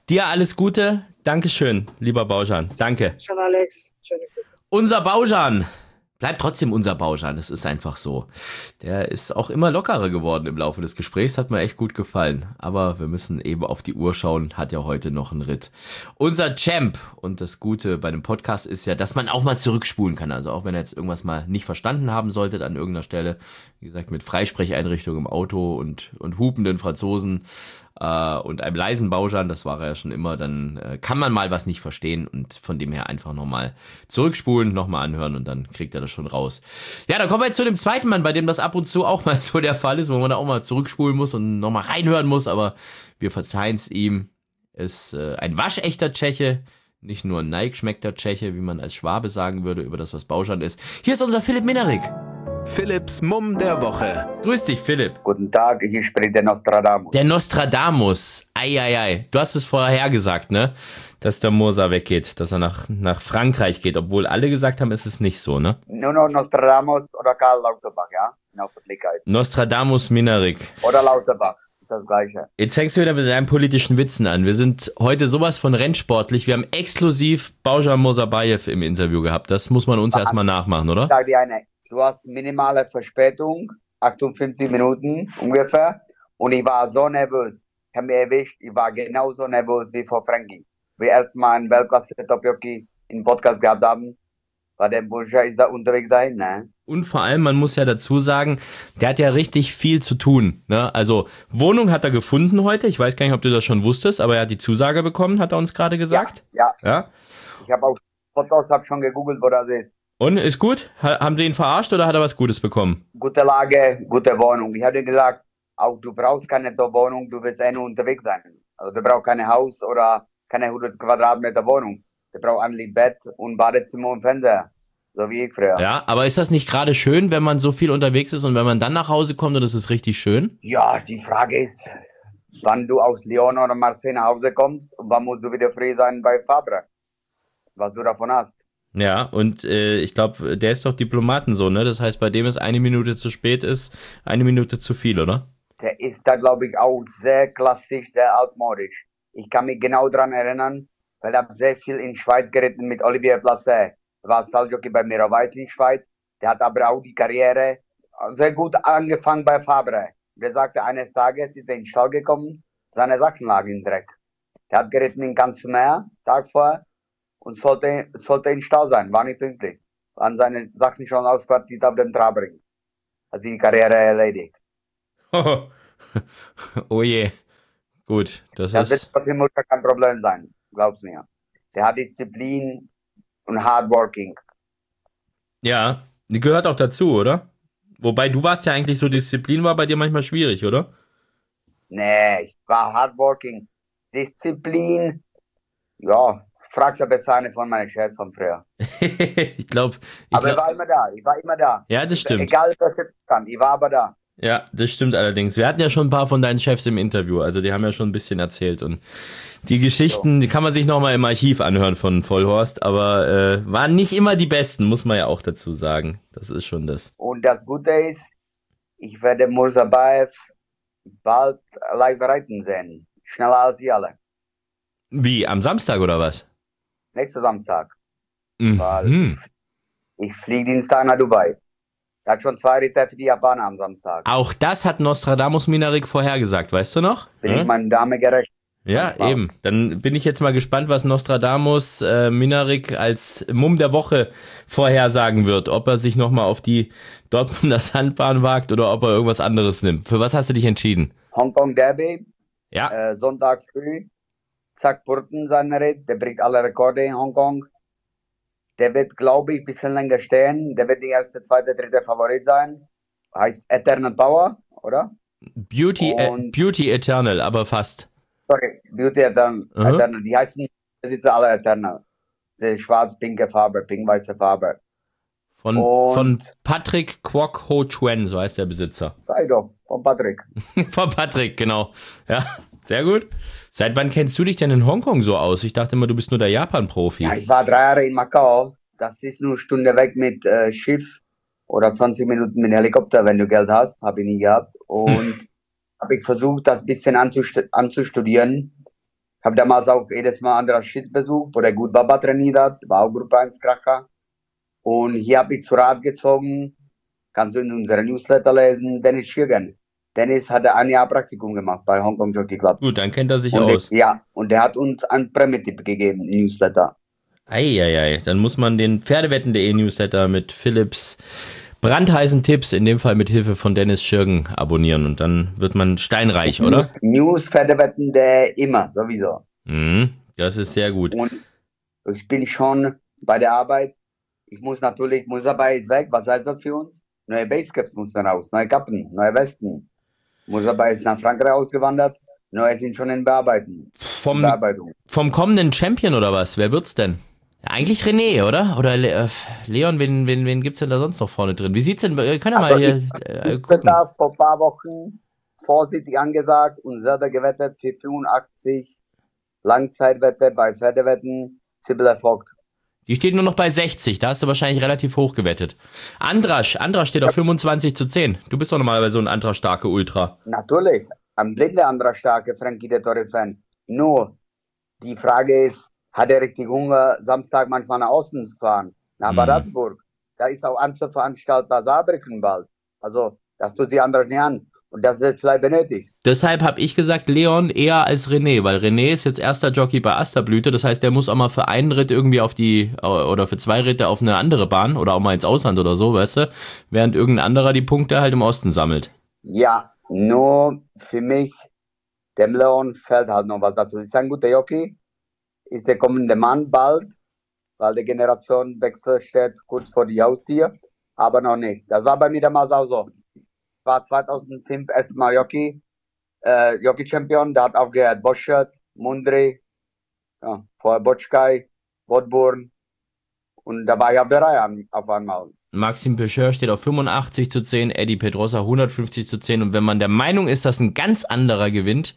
Dir alles Gute. Dankeschön, lieber Baujan. Danke. Schon Alex, schöne Grüße. Unser Baujan. Bleibt trotzdem unser Baujan, es ist einfach so. Der ist auch immer lockerer geworden im Laufe des Gesprächs, hat mir echt gut gefallen. Aber wir müssen eben auf die Uhr schauen, hat ja heute noch einen Ritt. Unser Champ, und das Gute bei dem Podcast ist ja, dass man auch mal zurückspulen kann. Also auch wenn er jetzt irgendwas mal nicht verstanden haben sollte an irgendeiner Stelle, wie gesagt, mit Freisprecheinrichtung im Auto und hupenden Franzosen und einem leisen Baujan, das war er ja schon immer, dann kann man mal was nicht verstehen und von dem her einfach nochmal zurückspulen, nochmal anhören und dann kriegt er das schon raus. Ja, dann kommen wir jetzt zu dem zweiten Mann, bei dem das ab und zu auch mal so der Fall ist, wo man da auch mal zurückspulen muss und nochmal reinhören muss, aber wir verzeihen es ihm. Ist ein waschechter Tscheche, nicht nur ein neigeschmeckter Tscheche, wie man als Schwabe sagen würde, über das, was Baujan ist. Hier ist unser Philipp Minarik. Philipps Mumm der Woche. Grüß dich, Philipp. Guten Tag, hier spricht der Nostradamus. Der Nostradamus. Eieiei. Du hast es vorher gesagt, ne? Dass der Moser weggeht, dass er nach Frankreich geht, obwohl alle gesagt haben, ist es nicht so, ne? Nur noch Nostradamus oder Karl Lauterbach, ja? In der Öffentlichkeit. Nostradamus Minarik. Oder Lauterbach, ist das Gleiche. Jetzt fängst du wieder mit deinen politischen Witzen an. Wir sind heute sowas von rennsportlich. Wir haben exklusiv Baujan Mosabayev im Interview gehabt. Das muss man uns erstmal nachmachen, oder? Ich sag dir eine, du hast minimale Verspätung, 58 Minuten ungefähr. Und ich war so nervös. Ich habe mir erwischt, ich war genauso nervös wie vor Frankie. Wir erstmal einen Weltklasse-Top-Jockey im Podcast gehabt haben, war der Bursche ist da unterwegs dahin, ne? Und vor allem, man muss ja dazu sagen, der hat ja richtig viel zu tun, ne? Also, Wohnung hat er gefunden heute. Ich weiß gar nicht, ob du das schon wusstest, aber er hat die Zusage bekommen, hat er uns gerade gesagt. Ja. Ja? Ich habe auch Fotos, habe schon gegoogelt, wo das ist. Und, ist gut? Haben sie ihn verarscht oder hat er was Gutes bekommen? Gute Lage, gute Wohnung. Ich habe gesagt, auch du brauchst keine Top-Wohnung, du wirst nur unterwegs sein. Also du brauchst kein Haus oder keine 100 Quadratmeter Wohnung. Du brauchst ein Bett und Badezimmer und Fernseher. So wie ich früher. Ja, aber ist das nicht gerade schön, wenn man so viel unterwegs ist und wenn man dann nach Hause kommt und das ist richtig schön? Ja, die Frage ist, wann du aus Lyon oder Marseille nach Hause kommst und wann musst du wieder frei sein bei Fabre. Was du davon hast. Ja, und ich glaube, der ist doch Diplomatensohn, ne? Das heißt, bei dem ist 1 Minute zu spät, ist 1 Minute zu viel, oder? Der ist da, glaube ich, auch sehr klassisch, sehr altmodisch. Ich kann mich genau daran erinnern, weil ich habe sehr viel in Schweiz geritten mit Olivier Placet. Er war Stalljockey bei Mira Weiss in Schweiz. Der hat aber auch die Karriere sehr gut angefangen bei Fabre. Der sagte, eines Tages ist er in den Stall gekommen, seine Sachen lagen im Dreck. Der hat geritten in Kanzmer, Tag vorher, und sollte im Stall sein, war nicht pünktlich. Waren seine Sachen schon auspartiert auf dem Trabring. Hat die Karriere erledigt. Oh je. Gut, das Das ist... muss ja kein Problem sein, glaub's mir. Der hat Disziplin und Hardworking. Ja, die gehört auch dazu, oder? Wobei, du warst ja eigentlich so, Disziplin war bei dir manchmal schwierig, oder? Nee, ich war Hardworking. Disziplin, ja, fragst ja besser eine von meinen Chefs von früher. ich glaube... Aber ich war immer da. Ja, das stimmt. Egal, was ich kann, ich war aber da. Ja, das stimmt allerdings. Wir hatten ja schon ein paar von deinen Chefs im Interview, also die haben ja schon ein bisschen erzählt und die Geschichten, die kann man sich nochmal im Archiv anhören von Vollhorst, aber waren nicht immer die besten, muss man ja auch dazu sagen. Das ist schon das. Und das Gute ist, ich werde Mosabayev bald live reiten sehen. Schneller als sie alle. Wie, am Samstag oder was? Nächsten Samstag. Mhm. Weil ich fliege Dienstag nach Dubai. Er hat schon 2 Ritter für die Japaner am Samstag. Auch das hat Nostradamus Minarik vorhergesagt, weißt du noch? Bin ich meinem Dame gerecht. Ja, eben. Dann bin ich jetzt mal gespannt, was Nostradamus Minarik als Mumm der Woche vorhersagen wird. Ob er sich nochmal auf die Dortmunder Sandbahn wagt oder ob er irgendwas anderes nimmt. Für was hast du dich entschieden? Hongkong Derby. Ja. Sonntag früh. Zack Burton sein Ritt. Der bricht alle Rekorde in Hongkong. Der wird, glaube ich, ein bisschen länger stehen. Der wird der erste, zweite, dritte Favorit sein. Heißt Eternal Power, oder? Beauty Eternal, aber fast. Sorry, Beauty Eternal. Die heißen Besitzer alle Eternal. Die schwarz-pinke Farbe, pink-weiße Farbe. Von Patrick Kwok Ho Chuen, so heißt der Besitzer. Sei doch, von Patrick. Von Patrick, genau. Ja, sehr gut. Seit wann kennst du dich denn in Hongkong so aus? Ich dachte immer, du bist nur der Japan-Profi. Ja, ich war 3 Jahre in Macau. Das ist nur eine Stunde weg mit Schiff oder 20 Minuten mit Helikopter, wenn du Geld hast. Habe ich nie gehabt. Und habe ich versucht, das ein bisschen anzustudieren. Habe damals auch jedes Mal Andras Schitt besucht, wo der gut Baba trainiert hat, war auch Gruppe 1 Kracher. Und hier habe ich zu Rat gezogen, kannst du in unserem Newsletter lesen, Dennis Schürgen. Dennis hatte ein Jahr Praktikum gemacht bei Hong Kong Jockey Club. Gut, dann kennt er sich Und aus. und der hat uns einen Prämie-Tipp gegeben im Newsletter. Eieiei, dann muss man den Pferdewetten.de Newsletter mit Philipps brandheißen Tipps, in dem Fall mit Hilfe von Dennis Schürgen, abonnieren und dann wird man steinreich, oder? News, Pferdewetten, der immer, sowieso. Das ist sehr gut. Und ich bin schon bei der Arbeit. Musabay ist weg. Was heißt das für uns? Neue Basecaps mussten raus, neue Kappen, neue Westen. Musabay ist nach Frankreich ausgewandert. Neue sind schon in Bearbeitung. Vom kommenden Champion oder was? Wer wird's denn? Eigentlich René, oder? Oder Leon, wen gibt's denn da sonst noch vorne drin? Wie sieht's denn, wir können ja mal hier gucken. Ich habe vor ein paar Wochen vorsichtig angesagt und selber gewettet für 85 Langzeitwette bei Pferdewetten, Sibylle Vogt. Die steht nur noch bei 60, da hast du wahrscheinlich relativ hoch gewettet. Andras steht auf 25-10. Du bist doch normalerweise so ein Andras-starke Ultra. Natürlich, am blinde Andras-starke Frankie de Torre-Fan. Nur, die Frage ist, hat er richtig Hunger, Samstag manchmal nach außen zu fahren, nach Bad Harzburg? Da ist auch anzuveranstaltbar Saarbrücken bald. Also, das tut sich Andras nicht an. Und das wird vielleicht benötigt. Deshalb habe ich gesagt, Leon eher als René, weil René ist jetzt erster Jockey bei Asterblüte, das heißt, der muss auch mal für einen Ritt irgendwie oder für 2 Ritte auf eine andere Bahn oder auch mal ins Ausland oder so, weißt du, während irgendein anderer die Punkte halt im Osten sammelt. Ja, nur für mich, dem Leon fällt halt noch was dazu. Ist ein guter Jockey, ist der kommende Mann bald, weil der Generationenwechsel steht kurz vor die Haustür, aber noch nicht. Das war bei mir damals auch so. War 2005 erstmal Jockey-Champion, da hat aufgehört Boschert, Mundry, vorher Botschkai, Woodburn und da war ich auf der Reihe auf einmal. Maxim Pecheur steht auf 85-10, Eddie Pedrosa 150-10 und wenn man der Meinung ist, dass ein ganz anderer gewinnt,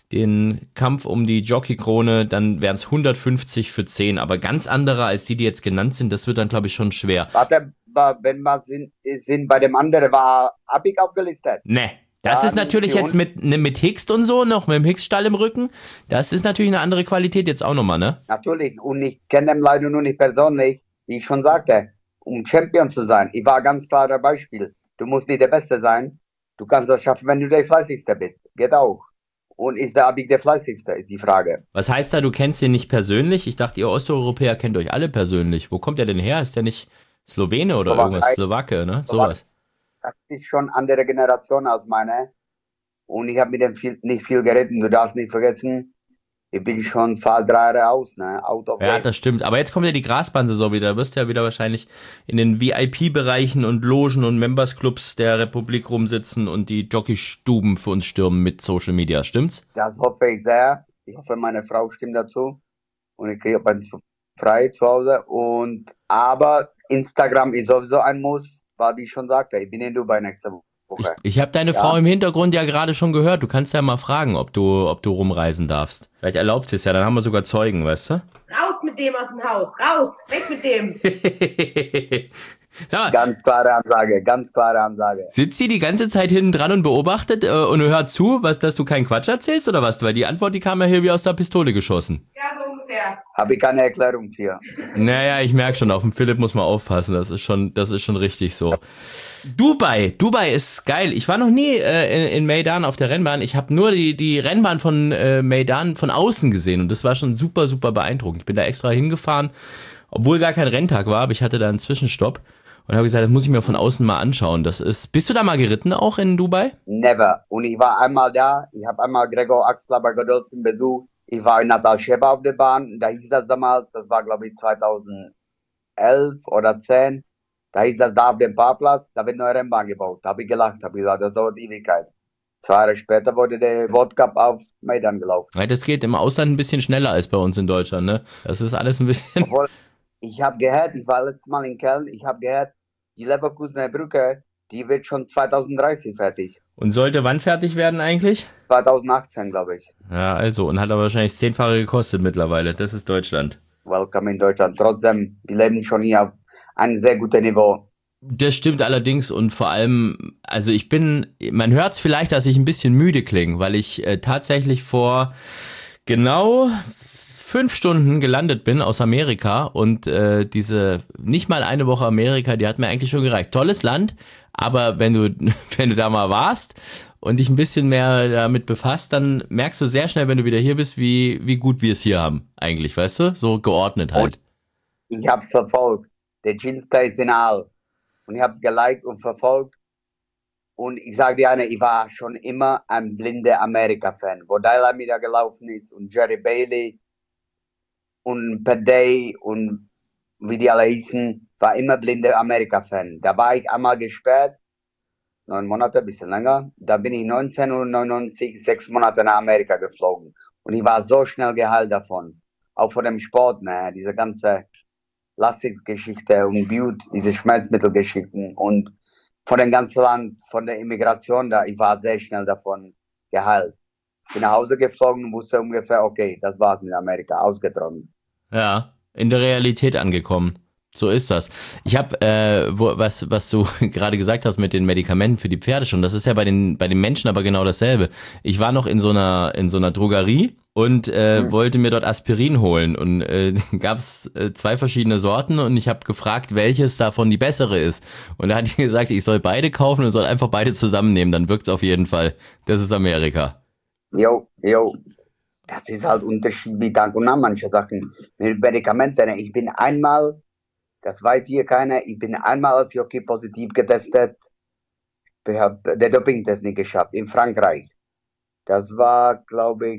den Kampf um die Jockey-Krone, dann wären es 150-10, aber ganz anderer als die jetzt genannt sind, das wird dann glaube ich schon schwer. Warte, wenn wir sind bei dem anderen, war Abig aufgelistet? Ne, das ist natürlich jetzt mit Hickst und so, noch mit dem Hickst-Stall im Rücken, das ist natürlich eine andere Qualität jetzt auch nochmal, ne? Natürlich, und ich kenne ihn leider nur nicht persönlich, wie ich schon sagte, um Champion zu sein. Ich war ganz klarer Beispiel. Du musst nicht der Beste sein, du kannst das schaffen, wenn du der Fleißigste bist. Geht auch. Und ist der Abig der Fleißigste, ist die Frage. Was heißt da, du kennst ihn nicht persönlich? Ich dachte, ihr Osteuropäer kennt euch alle persönlich. Wo kommt er denn her? Ist der nicht Slowene oder irgendwas? Slowake, ne? Sowas. Das ist schon andere Generation als meine. Und ich habe mit dem nicht viel geritten. Du darfst nicht vergessen, ich bin schon fast 3 Jahre aus, ne? Ja, das stimmt. Aber jetzt kommt ja die Grasbahnsaison wieder. Da wirst du ja wieder wahrscheinlich in den VIP-Bereichen und Logen und Members-Clubs der Republik rumsitzen und die Jockeystuben für uns stürmen mit Social Media. Stimmt's? Das hoffe ich sehr. Ich hoffe, meine Frau stimmt dazu. Und ich kriege auch frei zu Hause. Aber Instagram ist sowieso ein Muss, weil ich schon sagte, ich bin in Dubai nächste Woche. Ich habe deine Frau im Hintergrund ja gerade schon gehört. Du kannst ja mal fragen, ob du rumreisen darfst. Vielleicht erlaubt sie es ja, dann haben wir sogar Zeugen, weißt du? Raus mit dem aus dem Haus, raus, weg mit dem. Sag mal, ganz klare Ansage. Sitzt sie die ganze Zeit hinten dran und beobachtet und hört zu, dass du keinen Quatsch erzählst oder was? Weil die Antwort, die kam ja hier wie aus der Pistole geschossen. Ja, so ungefähr. Habe ich keine Erklärung für. Naja, ich merke schon, auf dem Philipp muss man aufpassen, das ist schon richtig so. Dubai ist geil. Ich war noch nie in Meydan auf der Rennbahn. Ich habe nur die Rennbahn von Meydan von außen gesehen und das war schon super, super beeindruckend. Ich bin da extra hingefahren, obwohl gar kein Renntag war, aber ich hatte da einen Zwischenstopp. Und habe gesagt, das muss ich mir von außen mal anschauen. Bist du da mal geritten auch in Dubai? Never. Und ich war einmal da. Ich habe einmal Gregor Axler bei Godolphin besucht. Ich war in Natal Sheba auf der Bahn. Da hieß das damals, das war glaube ich 2011 oder 10. Da hieß das da auf dem Parkplatz, da wird eine neue Rennbahn gebaut. Da habe ich gelacht, habe gesagt, das dauert Ewigkeit. 2 Jahre später wurde der World Cup auf Meydan gelaufen. Ja, das geht im Ausland ein bisschen schneller als bei uns in Deutschland, ne? Das ist alles ein bisschen... Obwohl, ich habe gehört, ich war letztes Mal in Köln, ich habe gehört, die Leverkusener Brücke, die wird schon 2030 fertig. Und sollte wann fertig werden eigentlich? 2018, glaube ich. Ja, also, und hat aber wahrscheinlich 10-fache gekostet mittlerweile. Das ist Deutschland. Welcome in Deutschland. Trotzdem, wir leben schon hier auf einem sehr guten Niveau. Das stimmt allerdings und vor allem, also man hört es vielleicht, dass ich ein bisschen müde klinge, weil ich tatsächlich vor genau 5 Stunden gelandet bin aus Amerika und diese nicht mal eine Woche Amerika, die hat mir eigentlich schon gereicht. Tolles Land, aber wenn du da mal warst und dich ein bisschen mehr damit befasst, dann merkst du sehr schnell, wenn du wieder hier bist, wie gut wir es hier haben eigentlich, weißt du? So geordnet halt. Ich hab's verfolgt. Der Ginster ist in All. Und ich hab's geliked und verfolgt. Und ich sag dir ich war schon immer ein blinder Amerika-Fan. Wo Dylami da gelaufen ist und Jerry Bailey und Pat Day und wie die alle hießen, war immer blinder Amerika-Fan. Da war ich einmal gesperrt, 9 Monate, ein bisschen länger. Da bin ich 1999, 6 Monate nach Amerika geflogen. Und ich war so schnell geheilt davon. Auch von dem Sport, ne, diese ganze Lastiksgeschichte und Blut, diese Schmerzmittelgeschichten und von dem ganzen Land, von der Immigration da, ich war sehr schnell davon geheilt. Bin nach Hause geflogen und wusste ungefähr, okay, das war's mit Amerika, ausgetrocknet. Ja, in der Realität angekommen. So ist das. Ich habe, was du gerade gesagt hast mit den Medikamenten für die Pferde schon, das ist ja bei den Menschen aber genau dasselbe. Ich war noch in so einer Drogerie und wollte mir dort Aspirin holen und gab es 2 verschiedene Sorten und ich habe gefragt, welches davon die bessere ist. Und da hat die gesagt, ich soll beide kaufen und soll einfach beide zusammennehmen, dann wirkt's auf jeden Fall. Das ist Amerika. Jo. Das ist halt Unterschied wie Tag und Nacht, manche Sachen. Mit Medikamenten, ich bin einmal, das weiß hier keiner, ich bin einmal als Jockey positiv getestet. Ich habe den Dopingtest nicht geschafft, in Frankreich. Das war, glaube ich,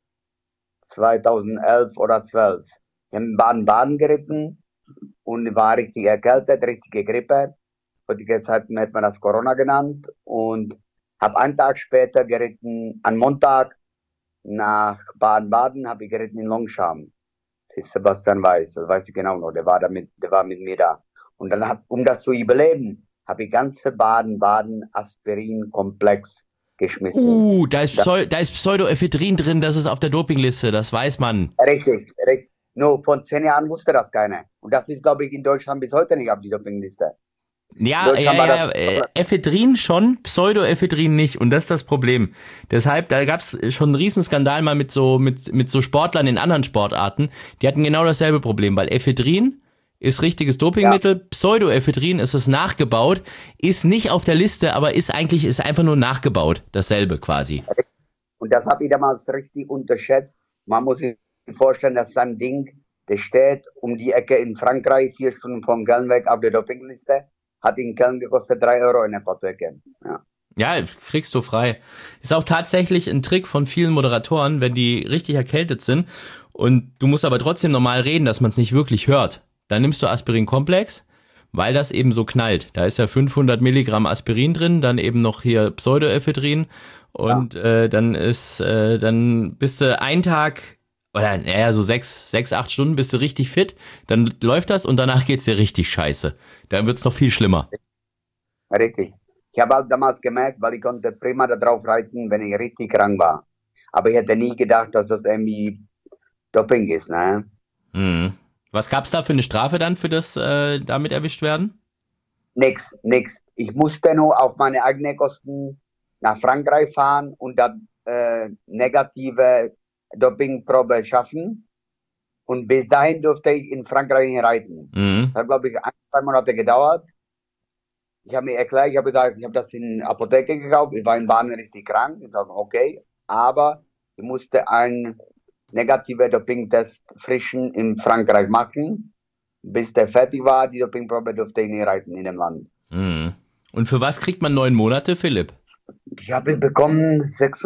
2011 oder 12. Ich habe in Baden-Baden geritten und war richtig erkältet, richtige Grippe. Heutige Zeiten hätte man das Corona genannt. Und habe einen Tag später geritten, an Montag nach Baden-Baden, habe ich geritten in Longchamp. Das ist Sebastian Weiß, das weiß ich genau noch, der war mit mir da. Und dann um das zu überleben, habe ich ganze Baden-Baden Aspirin-Komplex geschmissen. Da ist Pseudoephedrin drin, das ist auf der Dopingliste, das weiß man. Richtig. Nur von 10 Jahren wusste das keiner. Und das ist, glaube ich, in Deutschland bis heute nicht auf die Dopingliste. Ja, Ephedrin schon, Pseudoephedrin nicht und das ist das Problem. Deshalb, da gab's schon einen Riesenskandal mal mit so Sportlern in anderen Sportarten, die hatten genau dasselbe Problem, weil Ephedrin ist richtiges Dopingmittel, Pseudoephedrin ist es nachgebaut, ist nicht auf der Liste, aber ist einfach nur nachgebaut, dasselbe quasi. Und das habe ich damals richtig unterschätzt. Man muss sich vorstellen, dass so ein Ding, der steht um die Ecke in Frankreich, 4 Stunden von Köln weg auf der Dopingliste. Hat in Köln gekostet 3 Euro in der Apotheke. Ja, kriegst du frei. Ist auch tatsächlich ein Trick von vielen Moderatoren, wenn die richtig erkältet sind und du musst aber trotzdem normal reden, dass man es nicht wirklich hört. Dann nimmst du Aspirin-Komplex, weil das eben so knallt. Da ist ja 500 Milligramm Aspirin drin, dann eben noch hier Pseudoephedrin und dann bist du einen Tag oder so 6-8 Stunden bist du richtig fit, dann läuft das und danach geht's dir richtig scheiße. Dann wird's noch viel schlimmer. Richtig. Ich habe halt damals gemerkt, weil ich konnte prima da drauf reiten, wenn ich richtig krank war. Aber ich hätte nie gedacht, dass das irgendwie Doping ist, ne? Mhm. Was gab's da für eine Strafe dann für das damit erwischt werden? Nix. Ich musste nur auf meine eigenen Kosten nach Frankreich fahren und dann negative Dopingprobe schaffen. Und bis dahin durfte ich in Frankreich reiten. Das hat, glaube ich, 1-2 Monate gedauert. Ich habe mir erklärt, ich habe gesagt, ich habe das in der Apotheke gekauft. Ich war in Baden richtig krank. Ich sage, okay, aber ich musste einen negativen Dopingtest frischen in Frankreich machen. Bis der fertig war, die Dopingprobe durfte ich nicht reiten in dem Land. Und für was kriegt man 9 Monate, Philipp? Ich habe ihn bekommen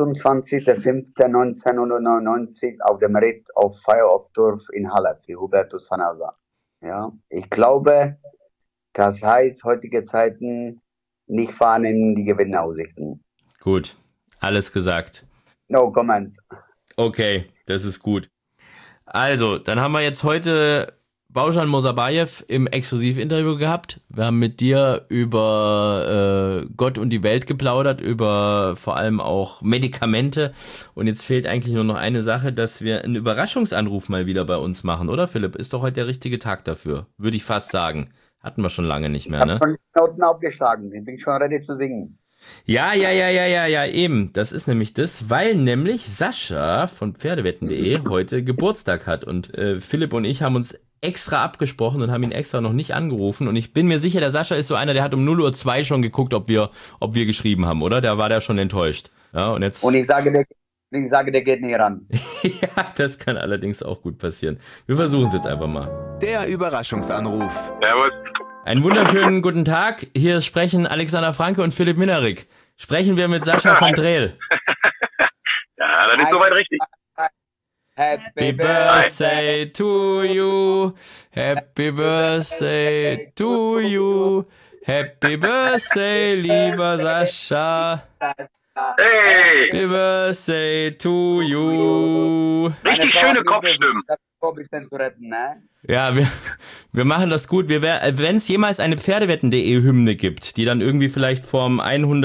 26.05.1999 auf dem Ritt auf Fire of Turf in Halle für Hubertus van Elza. Ja, ich glaube, das heißt heutige Zeiten nicht fahren in die Gewinnaussichten. Gut, alles gesagt. No comment. Okay, das ist gut. Also, dann haben wir jetzt heute Bauzhan Mosabayev im Exklusivinterview gehabt. Wir haben mit dir über Gott und die Welt geplaudert, über vor allem auch Medikamente. Und jetzt fehlt eigentlich nur noch eine Sache, dass wir einen Überraschungsanruf mal wieder bei uns machen, oder Philipp? Ist doch heute der richtige Tag dafür, würde ich fast sagen. Hatten wir schon lange nicht mehr, ne? Ich habe schon die Noten aufgeschlagen, ich bin schon ready zu singen. Ja, eben. Das ist nämlich das, weil nämlich Sascha von Pferdewetten.de heute Geburtstag hat. Und Philipp und ich haben uns extra abgesprochen und haben ihn extra noch nicht angerufen. Und ich bin mir sicher, der Sascha ist so einer, der hat um 0:02 schon geguckt, ob wir geschrieben haben, oder? Da war der schon enttäuscht. Ja, und jetzt. Und ich sage, der geht nicht ran. Ja, das kann allerdings auch gut passieren. Wir versuchen es jetzt einfach mal. Der Überraschungsanruf. Servus. Einen wunderschönen guten Tag. Hier sprechen Alexander Franke und Philipp Minerik. Sprechen wir mit Sascha von Drehl. Ja, das ist soweit richtig. Happy Birthday to you. Happy Birthday to you. Happy Birthday, lieber Sascha. Hey, Happy Birthday to you. richtig schöne Kopfstimmen. Das Vorbildchen zu retten, ne? Ja, wir machen das gut. Wenn es jemals eine Pferdewetten.de Hymne gibt, die dann irgendwie vielleicht vom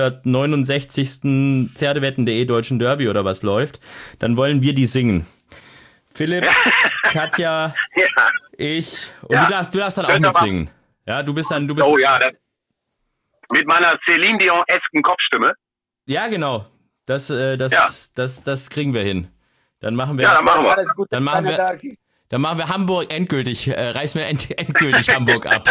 169. Pferdewetten.de Deutschen Derby oder was läuft, dann wollen wir die singen. Philipp, Katja, Ja. ich und Ja. du darfst dann auch Könnt ihr mitsingen. Ja, du bist Oh ja, mit meiner Celine Dion-esken Kopfstimme. Ja, genau. Das kriegen wir hin. Dann machen wir Ja, dann machen wir. Alles gut, Dann machen wir- keiner da. Dann machen wir Hamburg endgültig, reißen wir endgültig Hamburg ab.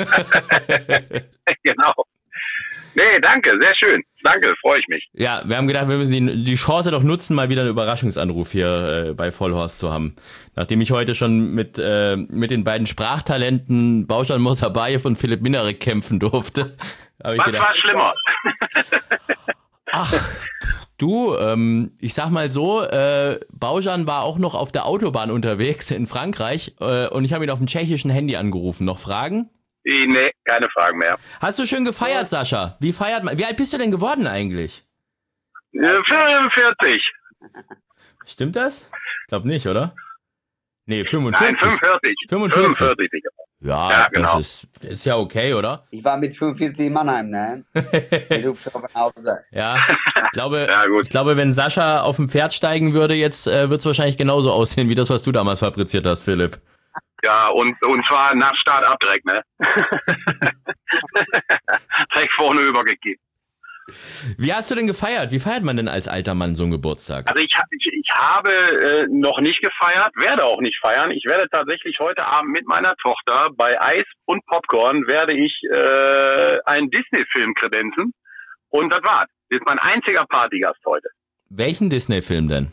Genau. Nee, danke, sehr schön. Danke, freue ich mich. Ja, wir haben gedacht, wir müssen die Chance doch nutzen, mal wieder einen Überraschungsanruf hier bei Vollhorst zu haben. Nachdem ich heute schon mit den beiden Sprachtalenten Bauschan Mosabayev und Philipp Minerik kämpfen durfte, habe ich Was gedacht, war schlimmer? ach, du, ich sag mal so, Bauschan war auch noch auf der Autobahn unterwegs in Frankreich und ich habe ihn auf dem tschechischen Handy angerufen. Noch Fragen? Nee, keine Fragen mehr. Hast du schön gefeiert, Sascha? Wie feiert man? Wie alt bist du denn geworden eigentlich? 45. Stimmt das? Ich glaube nicht, oder? Nee, Nein, 45. 45. 45. 45, Digga. Ja, Ja, genau. das ist ja okay, oder? Ich war mit 45 in Mannheim, ne? Ich rufe schon nach Hause. Ja, Ja, gut. ich glaube, wenn Sascha auf dem Pferd steigen würde, jetzt wird es wahrscheinlich genauso aussehen, wie das, was du damals fabriziert hast, Philipp. Ja, und zwar nach Start ab direkt, ne? Direkt vorne übergekippt. Wie hast du denn gefeiert? Wie feiert man denn als alter Mann so einen Geburtstag? Also ich habe noch nicht gefeiert, werde auch nicht feiern. Ich werde tatsächlich heute Abend mit meiner Tochter bei Eis und Popcorn werde ich einen Disney-Film kredenzen. Und das war's. Das ist mein einziger Partygast heute. Welchen Disney-Film denn?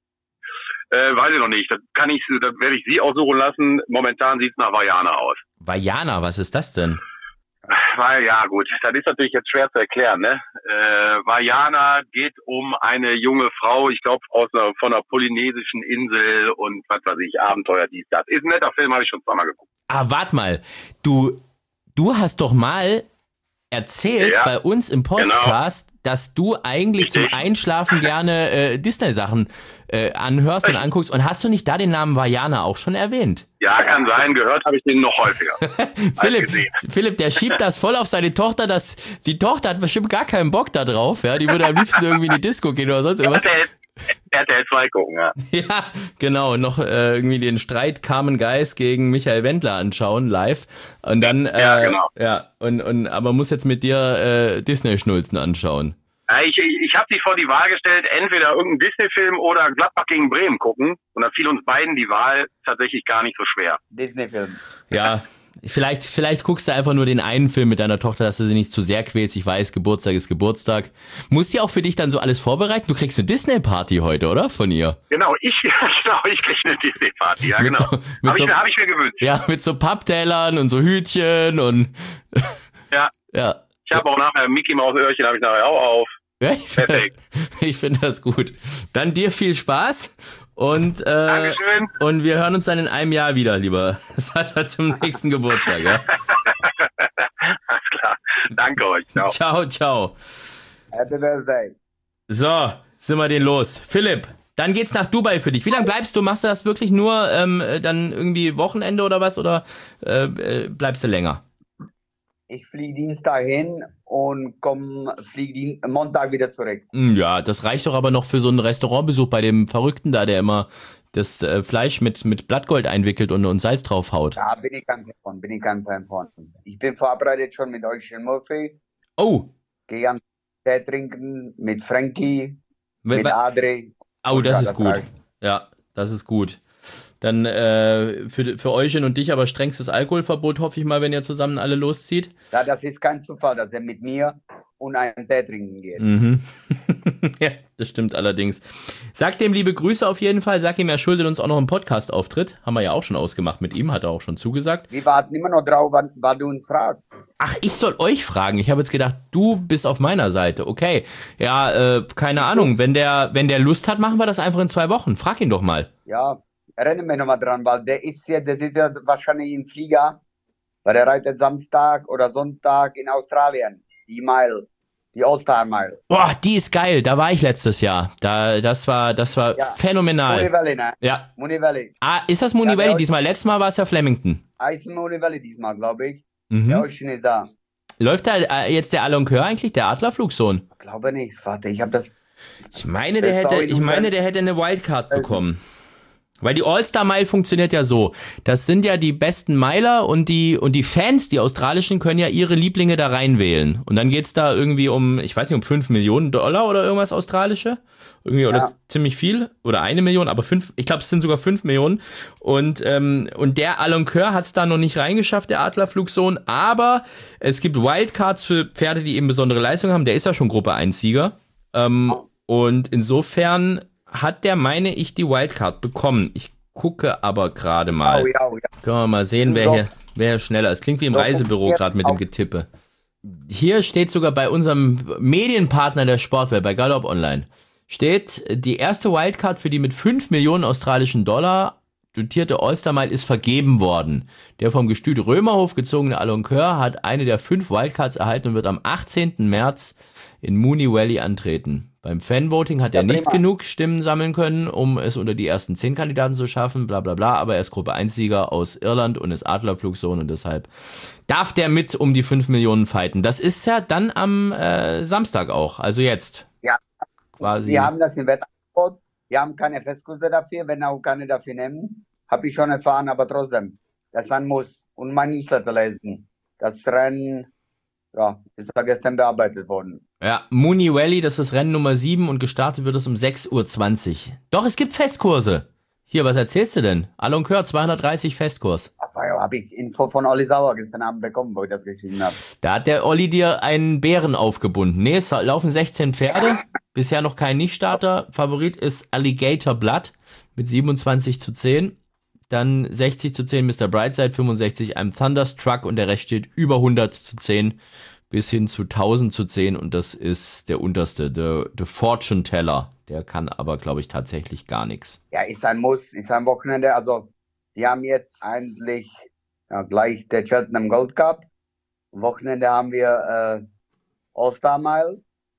Weiß ich noch nicht. Das werde ich sie aussuchen lassen. Momentan sieht's nach Vajana aus. Vajana, was ist das denn? Weil, ja gut, das ist natürlich jetzt schwer zu erklären, ne? Vajana geht um eine junge Frau, ich glaube von einer polynesischen Insel und was weiß ich, Abenteuer, dies, das. Ist ein netter Film, habe ich schon zweimal geguckt. Ah, warte mal. Du hast doch mal erzählt Ja, bei uns im Podcast, dass du eigentlich zum Richtig. Einschlafen gerne Disney-Sachen anhörst und anguckst. Und hast du nicht da den Namen Vajana auch schon erwähnt? Ja, kann sein, gehört habe ich den noch häufiger. Philipp, der schiebt das voll auf seine Tochter, die Tochter hat bestimmt gar keinen Bock da drauf, ja, die würde am liebsten irgendwie in die Disco gehen oder sonst irgendwas. RTL 2 gucken, ja. Ja, genau, noch irgendwie den Streit Carmen Geis gegen Michael Wendler anschauen, live. Und dann, Ja, genau. ja, aber muss jetzt mit dir Disney-Schnulzen anschauen. Ja, ich habe sie vor die Wahl gestellt, entweder irgendeinen Disney-Film oder Gladbach gegen Bremen gucken. Und da fiel uns beiden die Wahl tatsächlich gar nicht so schwer. Disney-Film. Ja, vielleicht guckst du einfach nur den einen Film mit deiner Tochter, dass du sie nicht zu sehr quälst. Ich weiß, Geburtstag ist Geburtstag. Muss die auch für dich dann so alles vorbereiten? Du kriegst eine Disney-Party heute, oder? Von ihr? Genau, ich kriege eine Disney-Party, ja Mit genau. so- Hab ich mir gewünscht. Ja, mit so Papptellern und so Hütchen und Ja. ja. Ich habe auch nachher Mickey Maus Öhrchen, habe ich nachher auch auf. Ja, Perfekt. ich finde das gut. Dann dir viel Spaß und Dankeschön. und wir hören uns dann in einem Jahr wieder, lieber Sascha, zum nächsten Geburtstag. Ja? Alles klar. Danke euch. Ciao. Ciao, ciao. Happy Birthday. So, sind wir den los. Philipp, dann geht's nach Dubai für dich. Wie lange bleibst du? Machst du das wirklich nur dann irgendwie Wochenende oder was? Oder bleibst du länger? Ich fliege Dienstag hin und fliege Montag wieder zurück. Ja, das reicht doch aber noch für so einen Restaurantbesuch bei dem Verrückten da, der immer das Fleisch mit Blattgold einwickelt und Salz draufhaut. Da bin ich kein Fan von. Ich bin vorbereitet schon mit Ocean Murphy. Oh, Gehe Tee trinken mit Frankie, Wenn- mit Adri. Oh, das ist gut. reicht. Ja, das ist gut. Dann für Eugen und dich aber strengstes Alkoholverbot, hoffe ich mal, wenn ihr zusammen alle loszieht. Ja, das ist kein Zufall, dass er mit mir und einen Tee trinken geht. Mhm. Ja, das stimmt allerdings. Sag dem liebe Grüße auf jeden Fall. Sag ihm, er schuldet uns auch noch einen Podcast-Auftritt. Haben wir ja auch schon ausgemacht mit ihm, hat er auch schon zugesagt. Wir warten immer noch drauf, was du uns fragst. Ach, ich soll euch fragen. Ich habe jetzt gedacht, du bist auf meiner Seite. Okay. Ja, keine Ahnung. Wenn der Lust hat, machen wir das einfach in 2 Wochen. Frag ihn doch mal. Ja, erinnere mich nochmal dran, weil das ist ja wahrscheinlich ein Flieger, weil der reitet Samstag oder Sonntag in Australien. Die Mile, die All-Star Mile. Boah, die ist geil. Da war ich letztes Jahr. Das war Ja. phänomenal. Moonee Valley, ne? Ja. Moonee Valley. Ah, ist das Moonee Ja, Valley der- diesmal? Letztes Mal war es ja Flemington. Ist Moonee Valley diesmal, glaube ich. Mhm. Der Ocean ist da. Läuft da jetzt der Alon Kör eigentlich, der Adlerflugsohn? Glaube nicht. Warte, ich habe das. Ich meine, der hätte eine Wildcard bekommen. Weil die All-Star-Mile funktioniert ja so. Das sind ja die besten Miler und die Fans, die australischen, können ja ihre Lieblinge da reinwählen. Und dann geht's da irgendwie um, ich weiß nicht, um $5 Millionen oder irgendwas australische. Irgendwie, oder Ja. ziemlich viel. Oder 1 Million, aber 5, ich glaube, es sind sogar 5 Millionen. Und der Alon Kör hat's da noch nicht reingeschafft, der Adlerflugsohn. Aber es gibt Wildcards für Pferde, die eben besondere Leistungen haben. Der ist ja schon Gruppe 1-Sieger. Und insofern hat der, meine ich, die Wildcard bekommen. Ich gucke aber gerade mal. Oh, ja. Können wir mal sehen, wer hier schneller ist. Klingt wie im Doch, Reisebüro ja, gerade mit dem auch. Getippe. Hier steht sogar bei unserem Medienpartner der Sportwelt, bei Galopp Online, steht, die erste Wildcard für die mit 5 Millionen australischen Dollar dotierte All-Star-Mile ist vergeben worden. Der vom Gestüt Römerhof gezogene Alon Kör hat eine der 5 Wildcards erhalten und wird am 18. März in Moonee Valley antreten. Beim Fanvoting hat er nicht prima. genug Stimmen sammeln können, um es unter die ersten 10 Kandidaten zu schaffen, bla bla bla, aber er ist Gruppe 1-Sieger aus Irland und ist Adlerflugsohn und deshalb darf der mit um die 5 Millionen fighten. Das ist ja dann am Samstag auch, also jetzt. Ja. Quasi. Wir haben das im Wettangebot. Wir haben keine Festkurse dafür, wenn auch keine dafür nehmen. Habe ich schon erfahren, aber trotzdem. Das dann muss. Und mein Newsletter lesen. Das Rennen, ja, ist ja gestern bearbeitet worden. Ja, Moonee Valley, das ist Rennen Nummer 7 und gestartet wird es um 6:20 Uhr. Doch, es gibt Festkurse. Hier, was erzählst du denn? Alon Kör, 230 Festkurs. Aber ja, habe ich Info von Olli Sauer gestern Abend bekommen, wo ich das geschrieben habe. Da hat der Olli dir einen Bären aufgebunden. Nee, es laufen 16 Pferde. Bisher noch kein Nichtstarter. Favorit ist Alligator Blood mit 27:10. Dann 60:10 Mr. Brightside, 65 I'm Thunderstruck und der Rest steht über 100:10 bis hin zu 1000:10 und das ist der unterste, der Fortune Teller. Der kann aber, glaube ich, tatsächlich gar nichts. Ja, ist ein Muss, ist ein Wochenende. Also, wir haben jetzt eigentlich gleich der Cheltenham Gold Cup. Am Wochenende haben wir All-Star Mile,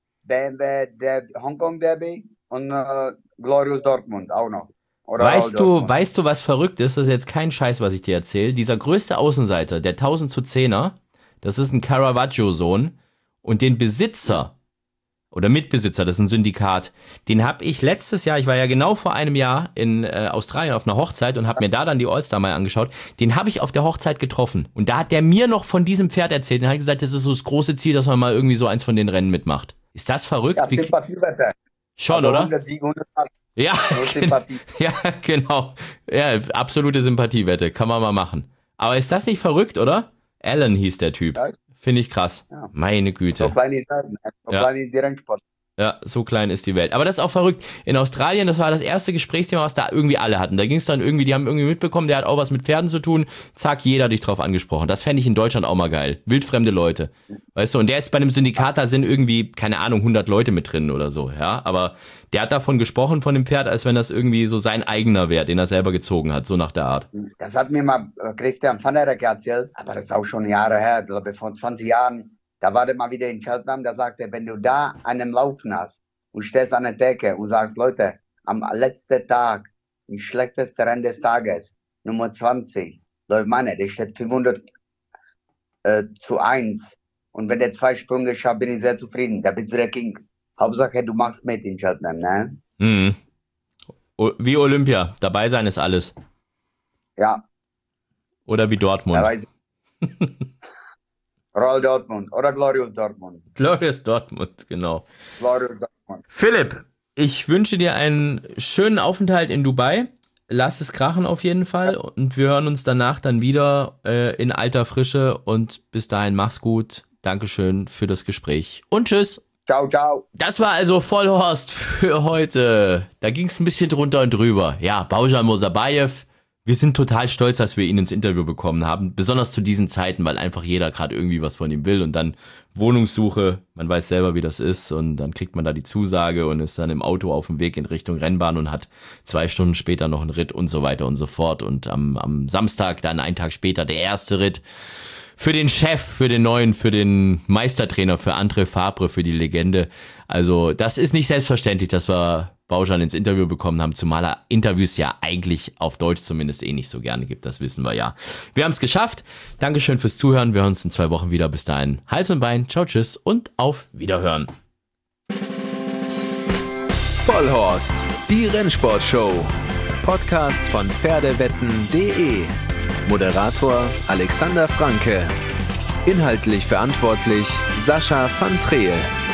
BMW Hongkong Derby und Glorious Dortmund auch noch. Oder Weißt Royal Dortmund. du, was verrückt ist? Das ist jetzt kein Scheiß, was ich dir erzähle. Dieser größte Außenseiter, der 1000:10er, das ist ein Caravaggio-Sohn und den Besitzer oder Mitbesitzer, das ist ein Syndikat, den habe ich letztes Jahr, ich war ja genau vor einem Jahr in Australien auf einer Hochzeit und habe mir da dann die All-Star mal angeschaut, den habe ich auf der Hochzeit getroffen und da hat der mir noch von diesem Pferd erzählt und hat gesagt, das ist so das große Ziel, dass man mal irgendwie so eins von den Rennen mitmacht. Ist das verrückt? Ja, Sympathiewette. Schon, Also oder? 100 Sieg, 100 Pass. Ja, Nur Sympathie. ja, genau. Ja, absolute Sympathiewette, kann man mal machen. Aber ist das nicht verrückt, oder? Alan hieß der Typ. Ja. Finde ich krass. Ja. Meine So Güte. klein ist das, ne? So Ja. klein ist die Rennsport. Ja, so klein ist die Welt. Aber das ist auch verrückt. In Australien, das war das erste Gesprächsthema, was da irgendwie alle hatten. Da ging es dann irgendwie, die haben irgendwie mitbekommen, der hat auch was mit Pferden zu tun. Zack, jeder hat dich drauf angesprochen. Das fände ich in Deutschland auch mal geil. Wildfremde Leute. Weißt du, und der ist bei einem Syndikat, da sind irgendwie, keine Ahnung, 100 Leute mit drin oder so, ja. Aber der hat davon gesprochen, von dem Pferd, als wenn das irgendwie so sein eigener wäre, den er selber gezogen hat, so nach der Art. Das hat mir mal Christian van der Reck erzählt, aber das ist auch schon Jahre her, ich glaube vor 20 Jahren. Da war der mal wieder in Cheltenham, da sagte er, wenn du da einen Laufen hast und stehst an der Decke und sagst, Leute, am letzten Tag, im schlechtesten Rennen des Tages, Nummer 20, Leute, meine, der steht 500:1 und wenn der 2 Sprünge schafft, bin ich sehr zufrieden, da bist du der King. Hauptsache, du machst mit in Cheltenham, ne? Mhm. Wie Olympia, dabei sein ist alles. Ja, Oder wie Dortmund. da weiß ich. Royal Dortmund oder Glorious Dortmund. Glorious Dortmund, genau. Glorious Dortmund. Philipp, ich wünsche dir einen schönen Aufenthalt in Dubai. Lass es krachen auf jeden Fall und wir hören uns danach dann wieder in alter Frische und bis dahin mach's gut. Dankeschön für das Gespräch und tschüss. Ciao, ciao. Das war also Vollhorst für heute. Da ging's ein bisschen drunter und drüber. Ja, Baujan Mosabayev. Wir sind total stolz, dass wir ihn ins Interview bekommen haben. Besonders zu diesen Zeiten, weil einfach jeder gerade irgendwie was von ihm will. Und dann Wohnungssuche, man weiß selber, wie das ist. Und dann kriegt man da die Zusage und ist dann im Auto auf dem Weg in Richtung Rennbahn und hat 2 Stunden später noch einen Ritt und so weiter und so fort. Und am Samstag, dann einen Tag später, der erste Ritt für den Chef, für den neuen, für den Meistertrainer, für André Fabre, für die Legende. Also das ist nicht selbstverständlich, dass wir Baujan ins Interview bekommen haben, zumal er Interviews ja eigentlich auf Deutsch zumindest nicht so gerne gibt, das wissen wir ja. Wir haben es geschafft. Dankeschön fürs Zuhören. Wir hören uns in 2 Wochen wieder. Bis dahin, Hals und Bein, ciao, tschüss und auf Wiederhören. Vollhorst, die Rennsportshow. Podcast von Pferdewetten.de. Moderator Alexander Franke. Inhaltlich verantwortlich Sascha van Treel.